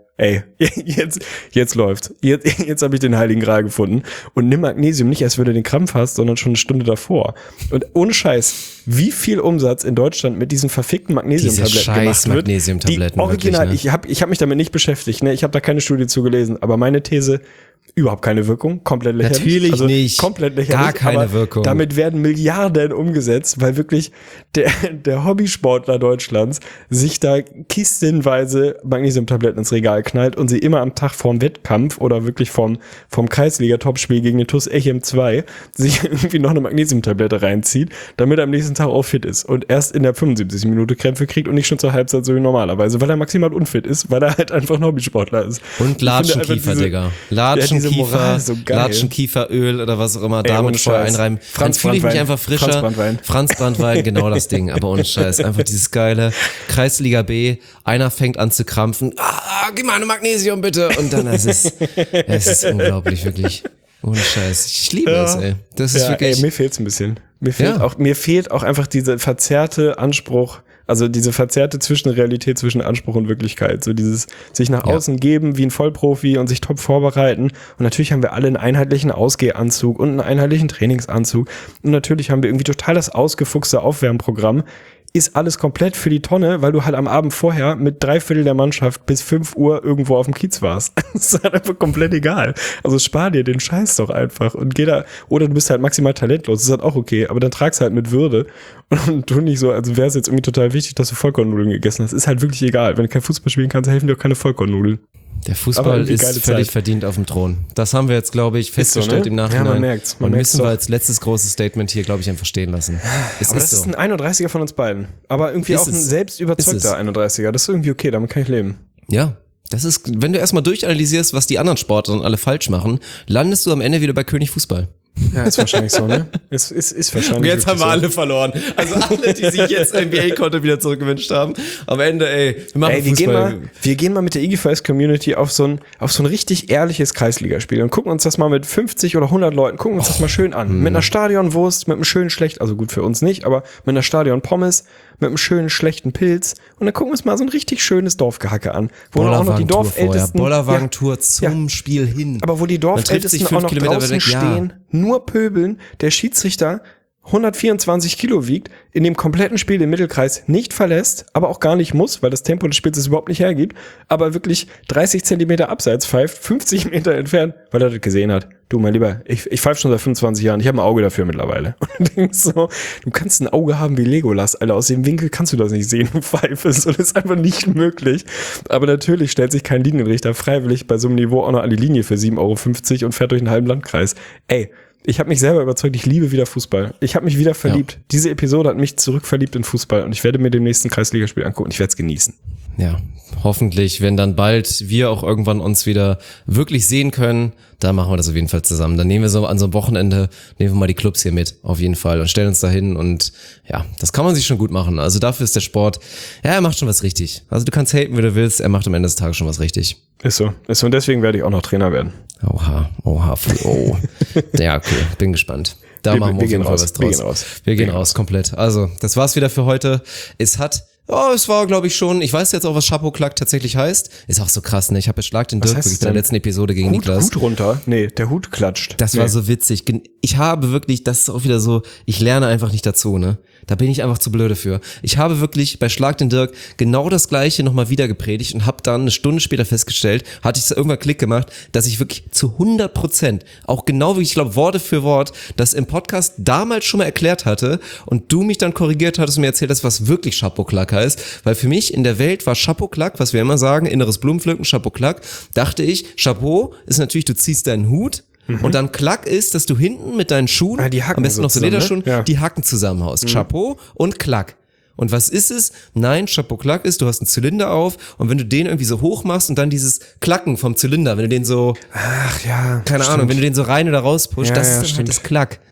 ey, jetzt, jetzt läuft. Jetzt, jetzt habe ich den Heiligen Gral gefunden. Und nimm Magnesium nicht erst, wenn du den Krampf hast, sondern schon eine Stunde davor. Und ohne Scheiß, wie viel Umsatz in Deutschland mit diesen verfickten Magnesiumtabletten Diese scheiß gemacht wird. Magnesiumtabletten, Die original, wirklich, ne? ich habe ich hab mich damit nicht beschäftigt, ne? Ich habe da keine Studie zu gelesen, aber meine These, überhaupt keine Wirkung, komplett lächerlich. Natürlich also nicht. Komplett lächerlich. Gar keine aber Wirkung. Damit werden Milliarden umgesetzt, weil wirklich der, der Hobbysportler Deutschlands sich da kistenweise Magnesiumtabletten ins Regal knallt und sie immer am Tag vorm Wettkampf oder wirklich vorm, vorm Kreisliga-Topspiel gegen den T U S Echem zwei sich irgendwie noch eine Magnesiumtablette reinzieht, damit er am nächsten Tag auch fit ist und erst in der fünfundsiebzigsten Minute Krämpfe kriegt und nicht schon zur Halbzeit so wie normalerweise, weil er maximal unfit ist, weil er halt einfach ein Hobbysportler ist. Und Latschenkiefer, Digga. Latschenkiefer, so Latschenkieferöl oder was auch immer, Ey, damit ohne vorher Scheiß. einreiben. Franz Dann fühle ich mich Brandwein. einfach frischer. Franz Brandwein. Franz Brandwein, genau das Ding. Aber ohne Scheiß. Einfach dieses geile Kreisliga B. Einer fängt an zu krampfen. Ah, gib mal eine Magnesium bitte. Und dann, es ist, es ist unglaublich, wirklich. Ohne Scheiß. Ich liebe Ja. es, ey. Das ist ja, wirklich. ey, mir fehlt's ein bisschen. Mir fehlt Ja. auch, mir fehlt auch einfach dieser verzerrte Anspruch, also diese verzerrte Zwischenrealität zwischen Anspruch und Wirklichkeit. So dieses sich nach Ja. außen geben wie ein Vollprofi und sich top vorbereiten. Und natürlich haben wir alle einen einheitlichen Ausgehanzug und einen einheitlichen Trainingsanzug. Und natürlich haben wir irgendwie total das ausgefuchste Aufwärmprogramm. Ist alles komplett für die Tonne, weil du halt am Abend vorher mit drei Viertel der Mannschaft bis fünf Uhr irgendwo auf dem Kiez warst. Das ist halt einfach komplett egal. Also spar dir den Scheiß doch einfach und geh da, oder du bist halt maximal talentlos, das ist halt auch okay, aber dann trag's halt mit Würde und tu nicht so, also wäre es jetzt irgendwie total wichtig, dass du Vollkornnudeln gegessen hast. Ist halt wirklich egal. Wenn du kein Fußball spielen kannst, helfen dir auch keine Vollkornnudeln. Der Aber Fußball irgendwie ist geile völlig Zeit. verdient auf dem Thron. Das haben wir jetzt, glaube ich, festgestellt so, ne? im Ja, Nachhinein. man merkt's. Man und merkt's müssen wir doch. als letztes großes Statement hier, glaube ich, einfach stehen lassen. Es Aber ist das ist so. ein einunddreißiger von uns beiden. Aber irgendwie Ist auch ein es. selbst Ist es. überzeugter einunddreißiger. Das ist irgendwie okay, damit kann ich leben. Ja, das ist, wenn du erstmal durchanalysierst, was die anderen Sportler alle falsch machen, landest du am Ende wieder bei König Fußball. Ja, ist wahrscheinlich so, ne? Ist, ist, ist wahrscheinlich Jetzt haben wir wirklich alle verloren. Also alle, die sich jetzt N B A-Konto wieder zurückgewünscht haben. Am Ende, ey, wir machen Ey, wir gehen, Fußball. mal, wir gehen mal mit der I G V S-Community auf so ein, auf so ein richtig ehrliches Kreisligaspiel und gucken uns das mal mit fünfzig oder hundert Leuten, gucken uns das mal schön an. Mit einer Stadionwurst, mit einem schönen schlecht, also gut für uns nicht, aber mit einer Stadionpommes, mit einem schönen schlechten Pilz und dann gucken wir uns mal so ein richtig schönes Dorfgehacke an, wo dann auch noch die Bollerwagen-Tour vorher. Dorfältesten, Bollerwagen-Tour zum Ja. Spiel hin. aber wo die Man trifft sich Dorfältesten fünf auch noch Kilometer draußen weg, ja. stehen, nur pöbeln, der Schiedsrichter hundertvierundzwanzig Kilo wiegt, in dem kompletten Spiel den Mittelkreis nicht verlässt, aber auch gar nicht muss, weil das Tempo des Spiels es überhaupt nicht hergibt, aber wirklich dreißig Zentimeter abseits pfeift, fünfzig Meter entfernt, weil er das gesehen hat. Du, mein Lieber, ich, ich pfeife schon seit fünfundzwanzig Jahren, ich habe ein Auge dafür mittlerweile. Und du denkst so, du kannst ein Auge haben wie Legolas, Alter, aus dem Winkel kannst du das nicht sehen, du pfeifest, und das ist einfach nicht möglich. Aber natürlich stellt sich kein Linienrichter freiwillig bei so einem Niveau auch noch an die Linie für sieben Euro fünfzig und fährt durch einen halben Landkreis. Ey, ich habe mich selber überzeugt, ich liebe wieder Fußball. Ich habe mich wieder verliebt. Ja. Diese Episode hat mich zurückverliebt in Fußball und ich werde mir dem nächsten Kreisligaspiel angucken und ich werde es genießen. Ja, hoffentlich, wenn dann bald wir auch irgendwann uns wieder wirklich sehen können, da machen wir das auf jeden Fall zusammen. Dann nehmen wir so an so einem Wochenende, nehmen wir mal die Clubs hier mit, auf jeden Fall, und stellen uns da hin und ja, das kann man sich schon gut machen. Also dafür ist der Sport, ja, er macht schon was richtig. Also du kannst haten, wie du willst, er macht am Ende des Tages schon was richtig. Ist so, ist so, und deswegen werde ich auch noch Trainer werden. Oha, oha, oh. Ja, okay, bin gespannt. Da Wir- machen wir, wir auf jeden gehen Fall raus, was draus. wir gehen raus. Wir gehen raus, komplett. Also, das war's wieder für heute. Es hat, oh, es war, glaube ich, schon, ich weiß jetzt auch, was Chapeau Klack tatsächlich heißt. Ist auch so krass, ne? Ich habe ja Schlag den Was Dirk heißt wirklich es in der denn? letzten Episode gegen Hut, Niklas. Hut runter. Nee, der Hut klatscht. Das nee. war so witzig. Gen- Ich habe wirklich, das ist auch wieder so, ich lerne einfach nicht dazu, ne? Da bin ich einfach zu blöde für. Ich habe wirklich bei Schlag den Dirk genau das Gleiche nochmal wieder gepredigt und habe dann eine Stunde später festgestellt, hatte ich so irgendwann Klick gemacht, dass ich wirklich zu hundert Prozent, auch genau wie ich glaube, Worte für Wort, das im Podcast damals schon mal erklärt hatte und du mich dann korrigiert hattest und mir erzählt hast, was wirklich Chapeau Klack heißt. Weil für mich in der Welt war Chapeau Klack, was wir immer sagen, inneres Blumenpflücken, Chapeau Klack, dachte ich, Chapeau ist natürlich, du ziehst deinen Hut, und dann Klack ist, dass du hinten mit deinen Schuhen, Ah, die Hacken am besten so noch so zusammen, Lederschuhen, ne? Ja. die Hacken zusammenhaust. Chapeau und Klack. Und was ist es? Nein, Chapeau Klack ist, du hast einen Zylinder auf und wenn du den irgendwie so hoch machst und dann dieses Klacken vom Zylinder, wenn du den so, Ach ja. keine stimmt. Ahnung, wenn du den so rein oder raus pushst, Ja, das ja, ist dann stimmt. halt das Klack.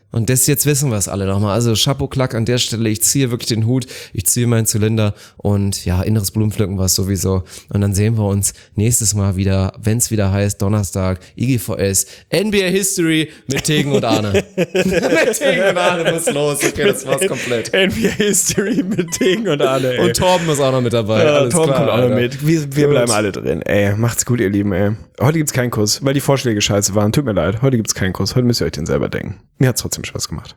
Und das jetzt wissen wir es alle nochmal. Also Chapeau Klack an der Stelle. Ich ziehe wirklich den Hut. Ich ziehe meinen Zylinder und ja, inneres Blumenpflücken war es sowieso. Und dann sehen wir uns nächstes Mal wieder, wenn es wieder heißt, Donnerstag, I G V S, N B A History mit Tegen und Arne. Mit Tegen und Arne muss los. Okay, das war's komplett. N B A History mit Tegen und Arne, ey. Und Torben ist auch noch mit dabei. Ja, Alles Torben klar, kommt auch noch Alter. mit. Wir, wir bleiben alle drin. Ey, macht's gut, ihr Lieben, ey. Heute gibt's keinen Kuss, weil die Vorschläge scheiße waren. Tut mir leid. Heute gibt's keinen Kuss. Heute müsst ihr euch den selber denken. Mir hat's trotzdem Spaß gemacht.